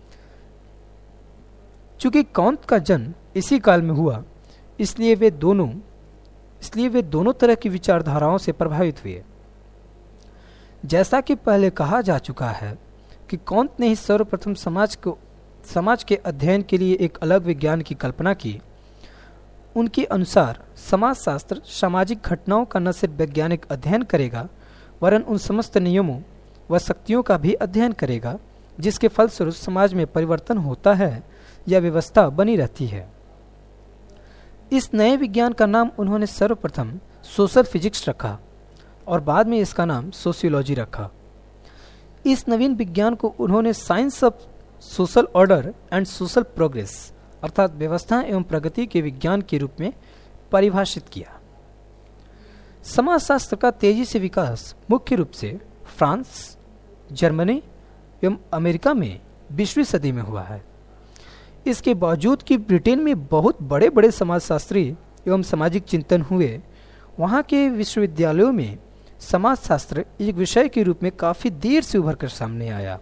चूंकि कॉन्ट का जन्म इसी काल में हुआ, इसलिए वे दोनों तरह की विचारधाराओं से प्रभावित हुए। जैसा कि पहले कहा जा चुका है कि कॉन्ट ने ही सर्वप्रथम समाज के अध्ययन के लिए एक अलग विज्ञान की कल्पना की। उनके अनुसार समाजशास्त्र सामाजिक घटनाओं का न सिर्फ वैज्ञानिक अध्ययन करेगा, वरन उन समस्त नियमों व शक्तियों का भी अध्ययन करेगा जिसके फलस्वरूप समाज में परिवर्तन होता है या व्यवस्था बनी रहती है। इस नए विज्ञान का नाम उन्होंने सर्वप्रथम सोशल फिजिक्स रखा और बाद में इसका नाम सोशियोलॉजी रखा। इस नवीन विज्ञान को उन्होंने science of social order and social progress अर्थात व्यवस्था एवं प्रगति के विज्ञान के रूप में परिभाषित किया। समाजशास्त्र का तेजी से विकास मुख्य रूप से फ्रांस, जर्मनी एवं अमेरिका में 20वीं सदी में हुआ है। इसके बावजूद कि ब्रिटेन में बहुत बड़े बड़े समाजशास्त्री एवं सामाजिक चिंतन हुए, वहाँ के विश्वविद्यालयों में समाजशास्त्र एक विषय के रूप में काफ़ी देर से उभर कर सामने आया।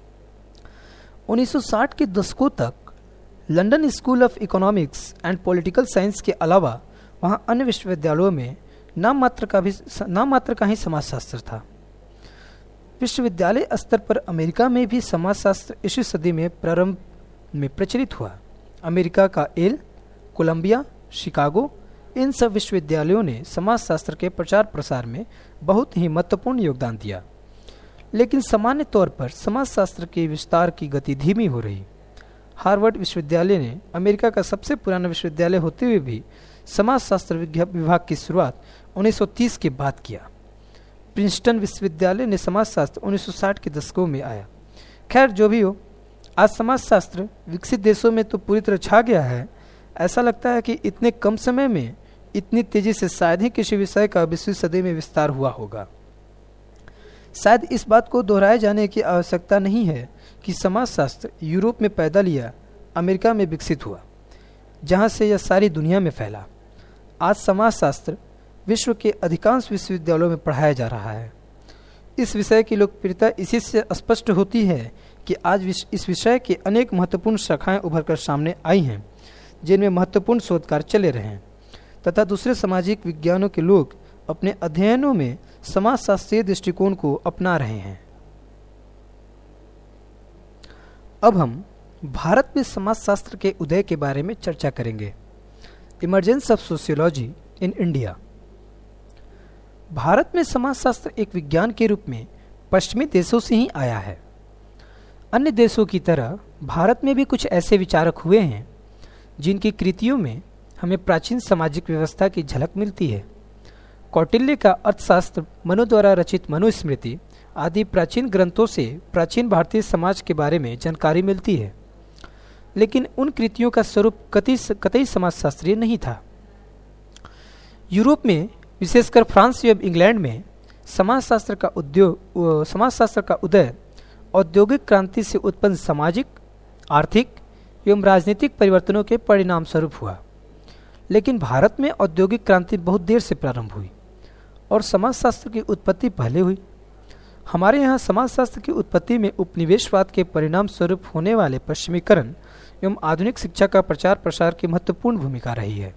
1960 के दशकों तक London School of Economics and Political Science के अलावा वहाँ अन्य विश्वविद्यालयों में नाम मात्र का ही समाजशास्त्र था। विश्वविद्यालय स्तर पर अमेरिका में भी समाजशास्त्र इसी सदी में प्रारंभ में प्रचलित हुआ। अमेरिका का येल, कोलंबिया, शिकागो इन सब विश्वविद्यालयों ने समाजशास्त्र के प्रचार प्रसार में बहुत ही महत्वपूर्ण योगदान दिया। लेकिन सामान्य तौर पर समाजशास्त्र के विस्तार की गति धीमी हो रही। हार्वर्ड विश्वविद्यालय ने अमेरिका का सबसे पुराना विश्वविद्यालय होते हुए भी समाजशास्त्र विभाग की शुरुआत 1930 के बाद किया। प्रिंसटन विश्वविद्यालय ने समाजशास्त्र 1960 के दशकों में आया। खैर जो भी हो, आज समाजशास्त्र विकसित देशों में तो पूरी तरह छा गया है। ऐसा लगता है कि इतने कम समय में इतनी तेजी से शायद ही किसी विषय का 20वीं सदी में विस्तार हुआ होगा। शायद इस बात को दोहराए जाने की आवश्यकता नहीं है कि समाजशास्त्र यूरोप में पैदा लिया, अमेरिका में विकसित हुआ, जहाँ से यह सारी दुनिया में फैला। आज समाजशास्त्र विश्व के अधिकांश विश्वविद्यालयों में पढ़ाया जा रहा है। इस विषय की लोकप्रियता इसी से स्पष्ट होती है कि आज इस विषय के अनेक महत्वपूर्ण शाखाएं उभरकर सामने आई हैं, जिनमें महत्वपूर्ण शोध कार्य चले रहे हैं तथा दूसरे सामाजिक विज्ञानों के लोग अपने अध्ययनों में समाजशास्त्रीय दृष्टिकोण को अपना रहे हैं। अब हम भारत में समाजशास्त्र के उदय के बारे में चर्चा करेंगे। Emergence of sociology in India. Bharat में समाजशास्त्र एक विज्ञान के रूप में पश्चिमी देशों से ही आया है। अन्य देशों की तरह भारत में भी कुछ ऐसे विचारक हुए हैं जिनकी कृतियों में हमें प्राचीन सामाजिक व्यवस्था की झलक मिलती है। कौटिल्य का अर्थशास्त्र, मनु द्वारा रचित मनुस्मृति आदि प्राचीन ग्रंथों से प्राचीन भारतीय समाज के बारे में जानकारी मिलती है, लेकिन उन कृतियों का स्वरूप कतई समाजशास्त्रीय नहीं था। यूरोप में, विशेषकर फ्रांस एवं इंग्लैंड में समाजशास्त्र का उदय औद्योगिक क्रांति से उत्पन्न सामाजिक, आर्थिक एवं राजनीतिक परिवर्तनों के परिणाम स्वरूप हुआ। लेकिन भारत में औद्योगिक क्रांति बहुत देर से प्रारंभ हुई और समाजशास्त्र की उत्पत्ति पहले हुई। हमारे यहाँ समाजशास्त्र की उत्पत्ति में उपनिवेशवाद के परिणाम स्वरूप होने वाले पश्चिमीकरण एवं आधुनिक शिक्षा का प्रचार प्रसार की महत्वपूर्ण भूमिका रही है।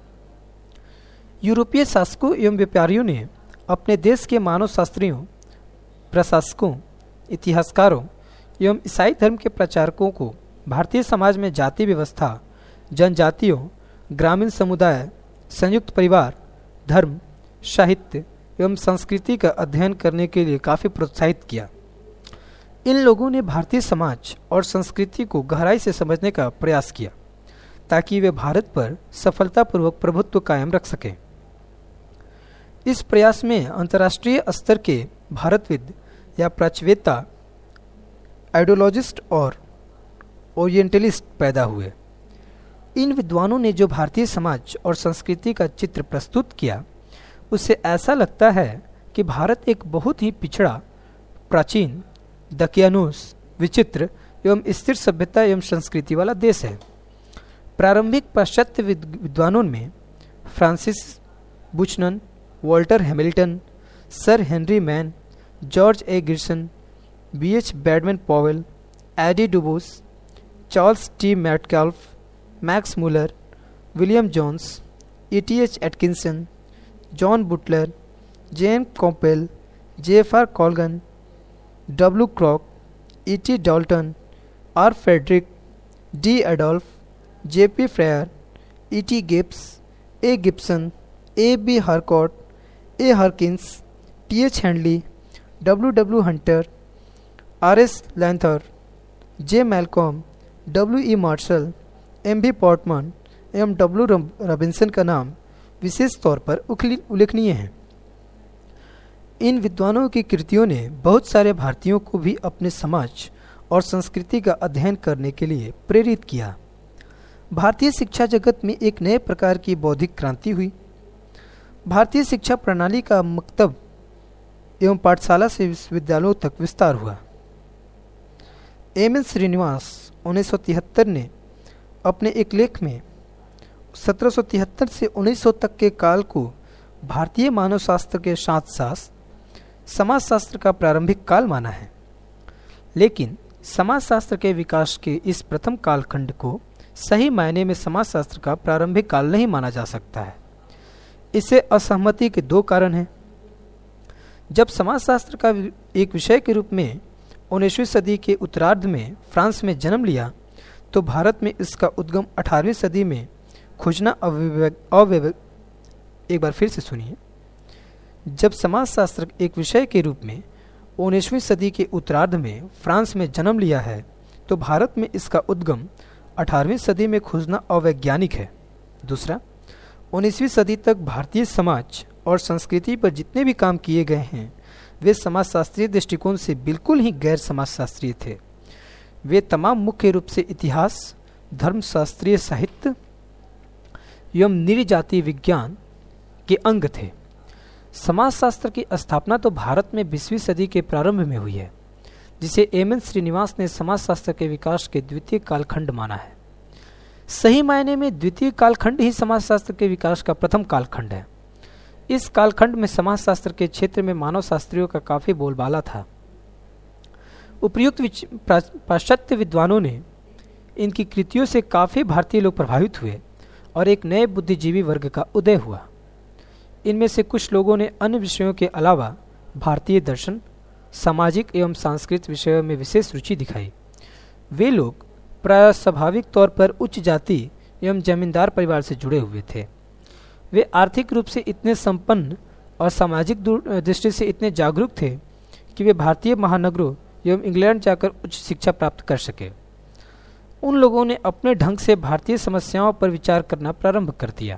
यूरोपीय शासकों एवं व्यापारियों ने अपने देश के मानव शास्त्रियों, प्रशासकों, इतिहासकारों एवं ईसाई धर्म के प्रचारकों को भारतीय समाज में जाति व्यवस्था, जनजातियों, ग्रामीण समुदाय, संयुक्त परिवार, धर्म, साहित्य एवं संस्कृति का अध्ययन करने के लिए काफ़ी प्रोत्साहित किया। इन लोगों ने भारतीय समाज और संस्कृति को गहराई से समझने का प्रयास किया ताकि वे भारत पर सफलतापूर्वक प्रभुत्व कायम रख सकें। इस प्रयास में अंतर्राष्ट्रीय स्तर के भारतविद या प्राच्यवेत्ता, आइडियोलॉजिस्ट और ओरिएंटलिस्ट पैदा हुए। इन विद्वानों ने जो भारतीय समाज और संस्कृति का चित्र प्रस्तुत किया, उससे ऐसा लगता है कि भारत एक बहुत ही पिछड़ा, प्राचीन, दकियानूस, विचित्र एवं स्थिर सभ्यता एवं संस्कृति वाला देश है। प्रारंभिक पाश्चात्य विद्वानों में Francis Buchanan, Walter Hamilton, sir Henry Maine, George A Grierson, B.H. Baden Powell, एडी Dubois, Charles T Metcalfe, Max Muller, William Jones, E.T.H. Atkinson, John Butler, Jane Campbell, J.F.R. Colgan, W. Crooke, E.T. Dalton, R. Frederick, D. Adolf, J.P. Freyer, E.T. Gibbs, A. Gibson, A.B. Harcourt, A. Harkins, T.H. Handley, W. Hunter, R.S. Lanther, J. Malcolm, W.E. Marshall, M B. Portman एवं W. Robinson का नाम विशेष तौर पर उल्लेखनीय है। इन विद्वानों की कृतियों ने बहुत सारे भारतीयों को भी अपने समाज और संस्कृति का अध्ययन करने के लिए प्रेरित किया। भारतीय शिक्षा जगत में एक नए प्रकार की बौद्धिक क्रांति हुई। भारतीय शिक्षा प्रणाली का मकतब एवं पाठशाला से विश्वविद्यालयों तक विस्तार हुआ। एम.एन. श्रीनिवास 1973 ने अपने एक लेख में 1773 से 1900 तक के काल को भारतीय मानव शास्त्र के साथ साथ समाजशास्त्र का प्रारंभिक काल माना है। लेकिन समाजशास्त्र के विकास के इस प्रथम कालखंड को सही मायने में समाजशास्त्र का प्रारंभिक काल नहीं माना जा सकता है। इससे असहमति के दो कारण हैं। जब समाजशास्त्र का एक विषय के रूप में 19वीं सदी के उत्तरार्ध में फ्रांस में जन्म लिया, तो भारत में इसका उद्गम 18वीं सदी में खोजना एक बार फिर से सुनिए। जब समाजशास्त्र एक विषय के रूप में 19वीं सदी के उत्तरार्ध में फ्रांस में जन्म लिया है, तो भारत में इसका उद्गम 18वीं सदी में खोजना अवैज्ञानिक है। दूसरा, 19वीं सदी तक भारतीय समाज और संस्कृति पर जितने भी काम किए गए हैं वे समाजशास्त्रीय दृष्टिकोण से बिल्कुल ही गैर समाजशास्त्रीय थे। वे तमाम मुख्य रूप से इतिहास, धर्मशास्त्रीय साहित्य एवं नृजाति विज्ञान के अंग थे। समाजशास्त्र की स्थापना तो भारत में 20वीं सदी के प्रारंभ में हुई है, जिसे एम.एन. श्रीनिवास ने समाजशास्त्र के विकास के द्वितीय कालखंड माना है। सही मायने में द्वितीय कालखंड ही समाजशास्त्र के विकास का प्रथम कालखंड है। इस कालखंड में समाजशास्त्र के क्षेत्र में मानव शास्त्रियों का काफी बोलबाला था। उपर्युक्त पाश्चात्य विद्वानों ने इनकी कृतियों से काफी भारतीय लोग प्रभावित हुए और एक नए बुद्धिजीवी वर्ग का उदय हुआ। इनमें से कुछ लोगों ने अन्य विषयों के अलावा भारतीय दर्शन, सामाजिक एवं सांस्कृतिक विषयों में विशेष रुचि दिखाई। वे लोग प्राय स्वाभाविक तौर पर उच्च जाति एवं जमींदार परिवार से जुड़े हुए थे। वे आर्थिक रूप से इतने संपन्न और सामाजिक दृष्टि से इतने जागरूक थे कि वे भारतीय महानगरों एवं इंग्लैंड जाकर उच्च शिक्षा प्राप्त कर सके। उन लोगों ने अपने ढंग से भारतीय समस्याओं पर विचार करना प्रारंभ कर दिया।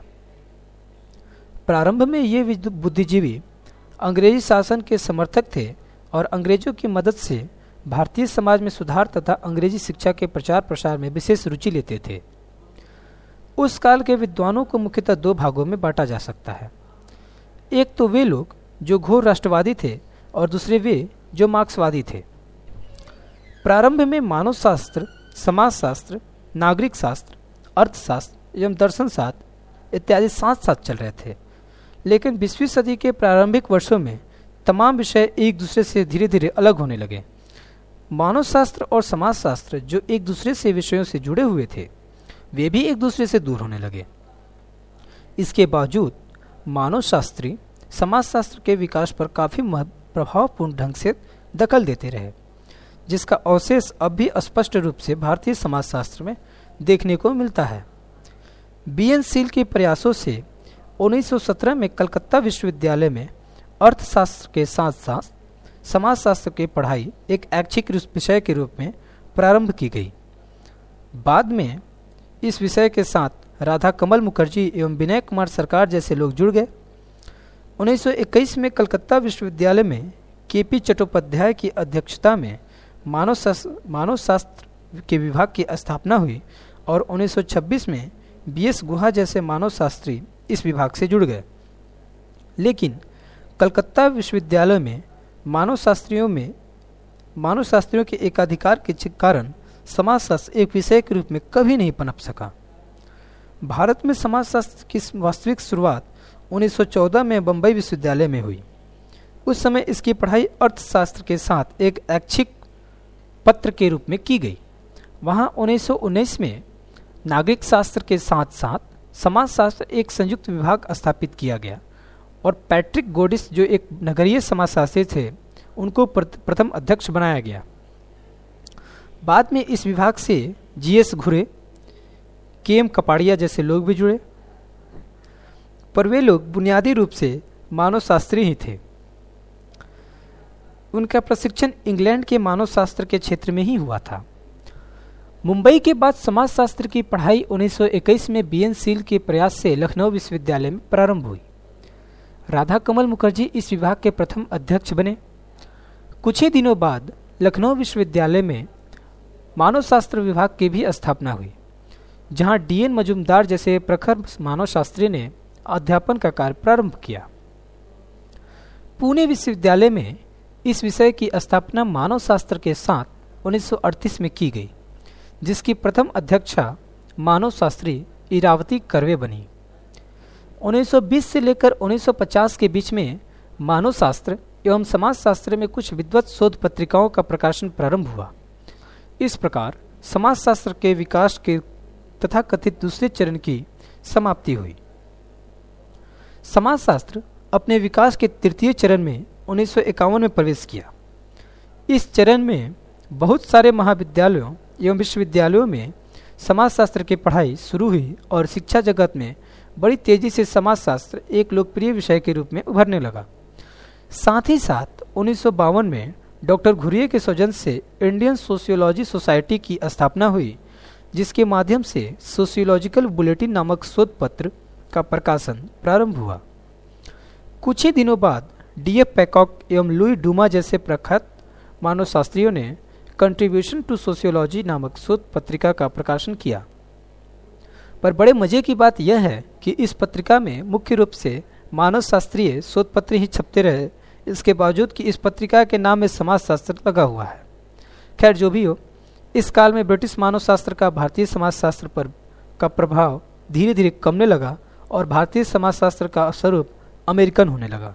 प्रारंभ में ये बुद्धिजीवी अंग्रेजी शासन के समर्थक थे और अंग्रेजों की मदद से भारतीय समाज में सुधार तथा अंग्रेजी शिक्षा के प्रचार प्रसार में विशेष रुचि लेते थे। उस काल के विद्वानों को मुख्यतः दो भागों में बांटा जा सकता है। एक तो वे लोग जो घोर राष्ट्रवादी थे और दूसरे वे जो मार्क्सवादी थे। प्रारंभ में मानव शास्त्र, समाजशास्त्र, नागरिक शास्त्र, अर्थशास्त्र एवं दर्शन शास्त्र इत्यादि साथ साथ चल रहे थे, लेकिन 20वीं सदी के प्रारंभिक वर्षों में तमाम विषय एक दूसरे से धीरे धीरे अलग होने लगे। मानव शास्त्र और समाजशास्त्र जो एक दूसरे से विषयों से जुड़े हुए थे, वे भी एक दूसरे से दूर होने लगे। इसके बावजूद मानव शास्त्री समाजशास्त्र के विकास पर काफी प्रभावपूर्ण ढंग से दखल देते रहे, जिसका अवशेष अब भी स्पष्ट रूप से भारतीय समाजशास्त्र में देखने को मिलता है। बी.एन. सील के प्रयासों से 1917 में कलकत्ता विश्वविद्यालय में अर्थशास्त्र के साथ साथ समाजशास्त्र की पढ़ाई एक ऐच्छिक विषय के रूप में प्रारंभ की गई। बाद में इस विषय के साथ राधा कमल मुखर्जी एवं विनय कुमार सरकार जैसे लोग जुड़ गए। 1921 में कलकत्ता विश्वविद्यालय में के.पी. चट्टोपाध्याय की अध्यक्षता में मानव शास्त्र के विभाग की स्थापना हुई और 1926 में बी.एस. गुहा जैसे मानव शास्त्री इस विभाग से जुड़ गए। लेकिन कलकत्ता विश्वविद्यालय में मानव शास्त्रियों के एकाधिकार के कारण समाजशास्त्र एक विषय के रूप में कभी नहीं पनप सका। भारत में समाजशास्त्र की वास्तविक शुरुआत 1914 में बंबई विश्वविद्यालय में हुई। उस समय इसकी पढ़ाई अर्थशास्त्र के साथ एक ऐच्छिक पत्र के रूप में की गई। वहाँ 1919 में नागरिक शास्त्र के साथ साथ समाजशास्त्र एक संयुक्त विभाग स्थापित किया गया और पैट्रिक गोडिस जो एक नगरीय समाजशास्त्री थे उनको प्रथम अध्यक्ष बनाया गया। बाद में इस विभाग से जी.एस. घुरे, के.एम. कपाड़िया जैसे लोग भी जुड़े, पर वे लोग बुनियादी रूप से मानव शास्त्री ही थे। उनका प्रशिक्षण इंग्लैंड के मानव शास्त्र के क्षेत्र में ही हुआ था। मुंबई के बाद समाजशास्त्र की पढ़ाई 1921 में बीएन सील के प्रयास से लखनऊ विश्वविद्यालय में प्रारंभ हुई। राधा कमल मुखर्जी इस विभाग के प्रथम अध्यक्ष बने। कुछ ही दिनों बाद लखनऊ विश्वविद्यालय में मानवशास्त्र विभाग की भी स्थापना हुई, जहां डीएन मजूमदार जैसे प्रखर मानवशास्त्री ने अध्यापन का कार्य प्रारंभ किया। पुणे विश्वविद्यालय में इस विषय की स्थापना मानवशास्त्र के साथ 1938 में की गई, जिसकी प्रथम अध्यक्षा मानवशास्त्री इरावती कर्वे बनी। 1920 से लेकर 1950 के बीच में मानवशास्त्र एवं समाजशास्त्र में कुछ विद्वत शोध पत्रिकाओं का प्रकाशन प्रारंभ हुआ। इस प्रकार समाजशास्त्र के विकास के तथाकथित दूसरे चरण की समाप्ति हुई। समाजशास्त्र अपने विकास के तृतीय चरण में 1951 में प्रवेश किया। इस चरण में बहुत सारे महाविद्यालयों एवं विश्वविद्यालयों में समाजशास्त्र की पढ़ाई शुरू हुई और शिक्षा जगत में बड़ी तेजी से समाजशास्त्र एक लोकप्रिय विषय के रूप में उभरने लगा। साथ ही साथ 1952 में डॉक्टर घुरिये के सौजन्य से इंडियन सोशियोलॉजी सोसाइटी की स्थापना हुई, जिसके माध्यम से सोशियोलॉजिकल बुलेटिन नामक शोध पत्र का प्रकाशन प्रारंभ हुआ। कुछ ही दिनों बाद डीएफ पैकॉक एवं लुई डूमा जैसे प्रख्यात मानवशास्त्रियों ने कंट्रीब्यूशन टू सोशियोलॉजी नामक शोध पत्रिका का प्रकाशन किया। पर बड़े मजे की बात यह है कि इस पत्रिका में मुख्य रूप से मानवशास्त्रीय शोध पत्र ही छपते रहे, इसके बावजूद कि इस पत्रिका के नाम में समाजशास्त्र लगा हुआ है। खैर जो भी हो, इस काल में ब्रिटिश मानवशास्त्र का भारतीय समाजशास्त्र पर का प्रभाव धीरे धीरे कमने लगा और भारतीय समाजशास्त्र का स्वरूप अमेरिकन होने लगा।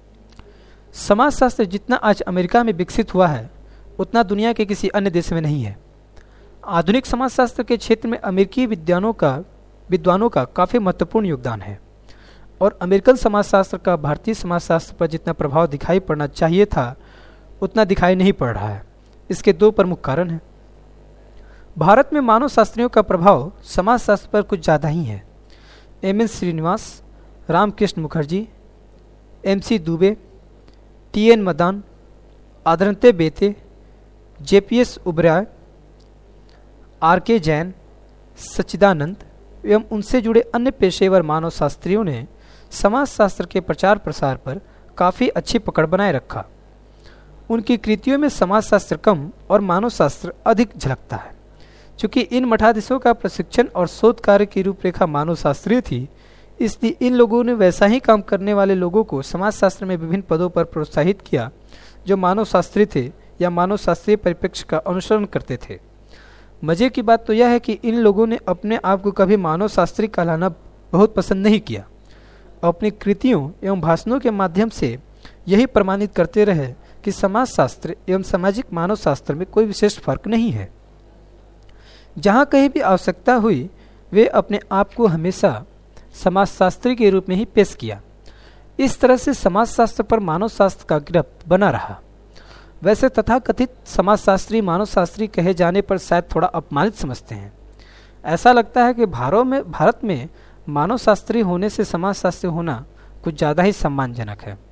समाजशास्त्र जितना आज अमेरिका में विकसित हुआ है, उतना दुनिया के किसी अन्य देश में नहीं है। आधुनिक समाजशास्त्र के क्षेत्र में अमेरिकी विद्वानों का काफ़ी महत्वपूर्ण योगदान है और अमेरिकन समाजशास्त्र का भारतीय समाजशास्त्र पर जितना प्रभाव दिखाई पड़ना चाहिए था, उतना दिखाई नहीं पड़ रहा है। इसके दो प्रमुख कारण हैं। भारत में मानवशास्त्रियों का प्रभाव समाजशास्त्र पर कुछ ज़्यादा ही है। M N. Srinivas, Ramakrishna Mukherjee, M C. Dube, T N. Madan, आदरणीय बेते, जे.पी.एस. उबराय, आर.के. जैन, सच्चिदानंद एवं उनसे जुड़े अन्य पेशेवर मानवशास्त्रियों ने समाजशास्त्र के प्रचार प्रसार पर काफ़ी अच्छी पकड़ बनाए रखा। उनकी कृतियों में समाजशास्त्र कम और मानवशास्त्र अधिक झलकता है। चूँकि इन मठाधीशों का प्रशिक्षण और शोध कार्य की रूपरेखा मानवशास्त्रीय थी, इसलिए इन लोगों ने वैसा ही काम करने वाले लोगों को समाजशास्त्र में विभिन्न पदों पर प्रोत्साहित किया जो मानवशास्त्री थे या मानवशास्त्रीय परिप्रेक्ष्य का अनुसरण करते थे। मजे की बात तो यह है कि इन लोगों ने अपने आप को कभी मानवशास्त्री कहलाना बहुत पसंद नहीं किया। अपनी कृतियों एवं भाषणों के माध्यम से यही प्रमाणित करते रहे कि समाजशास्त्र एवं सामाजिक मानवशास्त्र में कोई विशेष फर्क नहीं है। जहाँ कहीं भी आवश्यकता हुई, वे अपने आप को हमेशा समाजशास्त्री के रूप में ही पेश किया। इस तरह से समाजशास्त्र पर मानवशास्त्र का गिरफ्त बना रहा। वैसे तथाकथित समाजशास्त्री मानवशास्त्री कहे जाने पर शायद थोड़ा अपमानित समझते हैं। ऐसा लगता है कि भारत में मानवशास्त्री होने से समाजशास्त्री होना कुछ ज़्यादा ही सम्मानजनक है।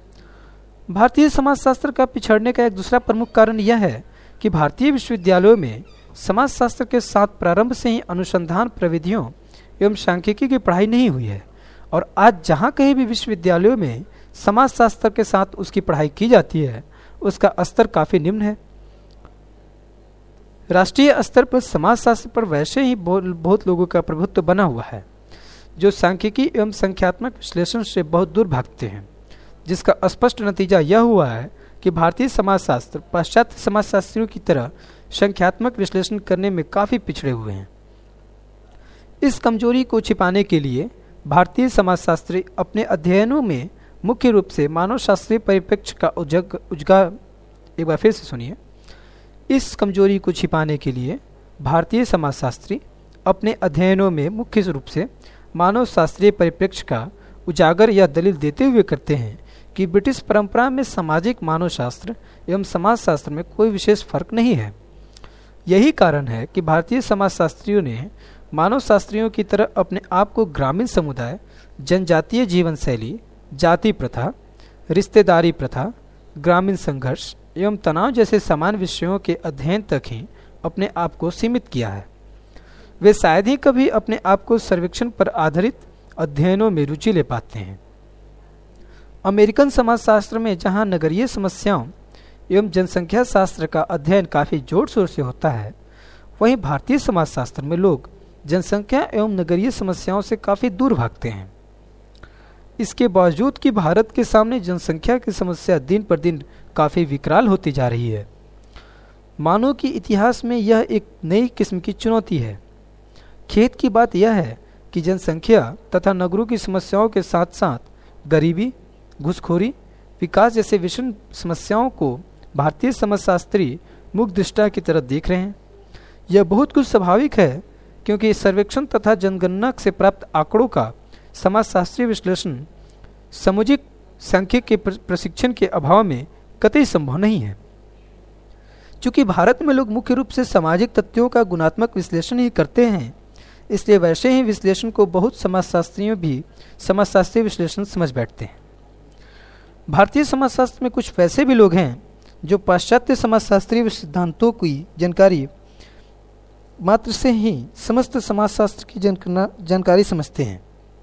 भारतीय समाजशास्त्र का पिछड़ने का एक दूसरा प्रमुख कारण यह है कि भारतीय विश्वविद्यालयों में समाजशास्त्र के साथ प्रारंभ से ही अनुसंधान प्रविधियों एवं सांख्यिकी की पढ़ाई नहीं हुई है और आज जहाँ कहीं भी विश्वविद्यालयों में समाजशास्त्र के साथ उसकी पढ़ाई की जाती है, उसका स्तर काफ़ी निम्न है। राष्ट्रीय स्तर पर समाजशास्त्र पर वैसे ही बहुत लोगों का प्रभुत्व बना हुआ है जो सांख्यिकी एवं संख्यात्मक विश्लेषण से बहुत दूर भागते हैं, जिसका स्पष्ट नतीजा यह हुआ है कि भारतीय समाजशास्त्र पाश्चात्य समाजशास्त्रियों की तरह संख्यात्मक विश्लेषण करने में काफ़ी पिछड़े हुए हैं। इस कमजोरी को छिपाने के लिए भारतीय समाजशास्त्री अपने अध्ययनों में मुख्य रूप से मानवशास्त्रीय परिप्रेक्ष्य का एक बार फिर से सुनिए। इस कमजोरी को छिपाने के लिए भारतीय समाजशास्त्री अपने अध्ययनों में मुख्य रूप से मानवशास्त्रीय परिप्रेक्ष्य का उजागर या दलील देते हुए करते हैं कि ब्रिटिश परंपरा में सामाजिक मानवशास्त्र एवं समाजशास्त्र में कोई विशेष फर्क नहीं है। यही कारण है कि भारतीय समाजशास्त्रियों ने मानवशास्त्रियों की तरह अपने आप को ग्रामीण समुदाय, जनजातीय जीवन शैली, जाति प्रथा, रिश्तेदारी प्रथा, ग्रामीण संघर्ष एवं तनाव जैसे समान विषयों के अध्ययन तक ही अपने आप को सीमित किया है। वे शायद ही कभी अपने आप को सर्वेक्षण पर आधारित अध्ययनों में रुचि ले पाते हैं। अमेरिकन समाजशास्त्र में जहां नगरीय समस्याओं एवं जनसंख्या शास्त्र का अध्ययन काफ़ी जोर शोर से होता है, वहीं भारतीय समाजशास्त्र में लोग जनसंख्या एवं नगरीय समस्याओं से काफ़ी दूर भागते हैं। इसके बावजूद कि भारत के सामने जनसंख्या की समस्या दिन पर दिन काफ़ी विकराल होती जा रही है। मानव के इतिहास में यह एक नई किस्म की चुनौती है। खेद की बात यह है कि जनसंख्या तथा नगरों की समस्याओं के साथ साथ गरीबी, घुसखोरी, विकास जैसे विषम समस्याओं को भारतीय समाजशास्त्री मुक्त दृष्टा की तरह देख रहे हैं। यह बहुत कुछ स्वाभाविक है, क्योंकि सर्वेक्षण तथा जनगणना से प्राप्त आंकड़ों का समाजशास्त्रीय विश्लेषण सामाजिक सांख्यिकी के प्रशिक्षण के अभाव में कतई संभव नहीं है। चूंकि भारत में लोग मुख्य रूप से सामाजिक तथ्यों का गुणात्मक विश्लेषण ही करते हैं, इसलिए वैसे ही विश्लेषण को बहुत समाजशास्त्रियों भी समाजशास्त्रीय विश्लेषण समझ बैठते हैं। भारतीय समाजशास्त्र में कुछ वैसे भी लोग हैं जो पाश्चात्य समाजशास्त्रीय सिद्धांतों की जानकारी मात्र से ही समस्त समाजशास्त्र की जानकारी समझते हैं।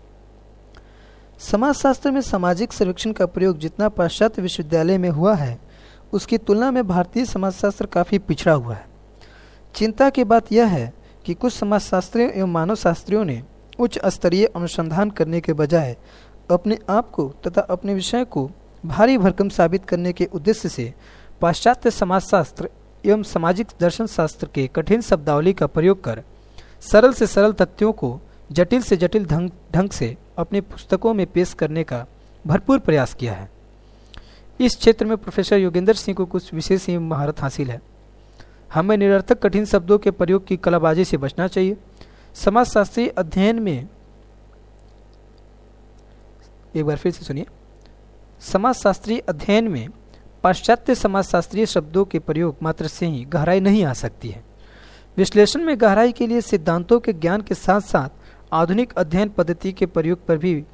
समाजशास्त्र में सामाजिक सर्वेक्षण का प्रयोग जितना पाश्चात्य विश्वविद्यालय में हुआ है, उसकी तुलना में भारतीय समाजशास्त्र काफ़ी पिछड़ा हुआ है। चिंता की बात यह है कि कुछ समाजशास्त्रियों एवं मानव शास्त्रियों ने उच्च स्तरीय अनुसंधान करने के बजाय अपने आप को तथा अपने विषय को भारी भरकम साबित करने के उद्देश्य से पाश्चात्य समाजशास्त्र एवं सामाजिक दर्शन शास्त्र के कठिन शब्दावली का प्रयोग कर सरल से सरल तथ्यों को जटिल से जटिल ढंग से अपनी पुस्तकों में पेश करने का भरपूर प्रयास किया है। इस क्षेत्र में प्रोफेसर योगेंद्र सिंह को कुछ विशेष ही महारत हासिल है। हमें निरर्थक कठिन शब्दों के प्रयोग की कलाबाजी से बचना चाहिए। समाजशास्त्रीय अध्ययन में, एक बार फिर से सुनिए, समाजशास्त्रीय अध्ययन में पाश्चात्य समाजशास्त्रीय शब्दों के प्रयोग मात्र से ही गहराई नहीं आ सकती है। विश्लेषण में गहराई के लिए सिद्धांतों के ज्ञान के साथ साथ आधुनिक अध्ययन पद्धति के प्रयोग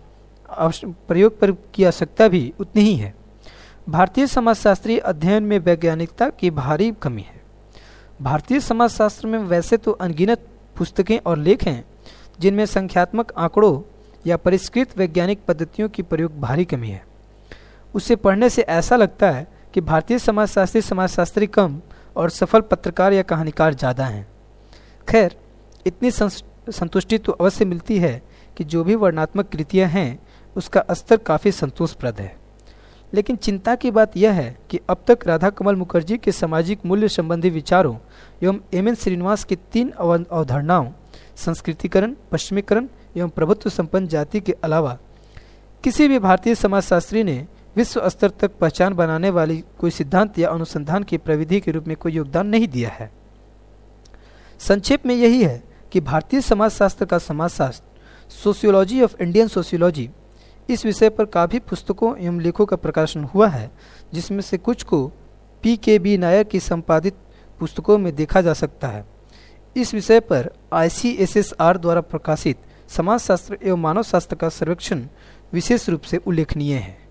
पर की आवश्यकता भी उतनी ही है। भारतीय समाजशास्त्रीय अध्ययन में वैज्ञानिकता की भारी कमी है। भारतीय समाजशास्त्र में वैसे तो अनगिनत पुस्तकें और लेख हैं जिनमें संख्यात्मक आंकड़ों या परिष्कृत वैज्ञानिक पद्धतियों की प्रयोग भारी कमी है। उसे पढ़ने से ऐसा लगता है कि भारतीय समाजशास्त्री कम और सफल पत्रकार या कहानीकार ज़्यादा हैं। खैर, इतनी संतुष्टि तो अवश्य मिलती है कि जो भी वर्णनात्मक कृतियाँ हैं उसका स्तर काफ़ी संतोषप्रद है। लेकिन चिंता की बात यह है कि अब तक राधा कमल मुखर्जी के सामाजिक मूल्य संबंधी विचारों एवं एम.एन. श्रीनिवास की 3 अवधारणाओं संस्कृतिकरण, पश्चिमीकरण एवं प्रभुत्व संपन्न जाति के अलावा किसी भी भारतीय समाजशास्त्री ने विश्व स्तर तक पहचान बनाने वाली कोई सिद्धांत या अनुसंधान की प्रविधि के रूप में कोई योगदान नहीं दिया है। संक्षेप में यही है कि भारतीय समाजशास्त्र का समाजशास्त्र, सोशियोलॉजी ऑफ इंडियन सोशियोलॉजी, इस विषय पर काफ़ी पुस्तकों एवं लेखों का प्रकाशन हुआ है, जिसमें से कुछ को P.K.B. नायर की संपादित पुस्तकों में देखा जा सकता है। इस विषय पर ICSSR द्वारा प्रकाशित समाजशास्त्र एवं मानव शास्त्र का सर्वेक्षण विशेष रूप से उल्लेखनीय है।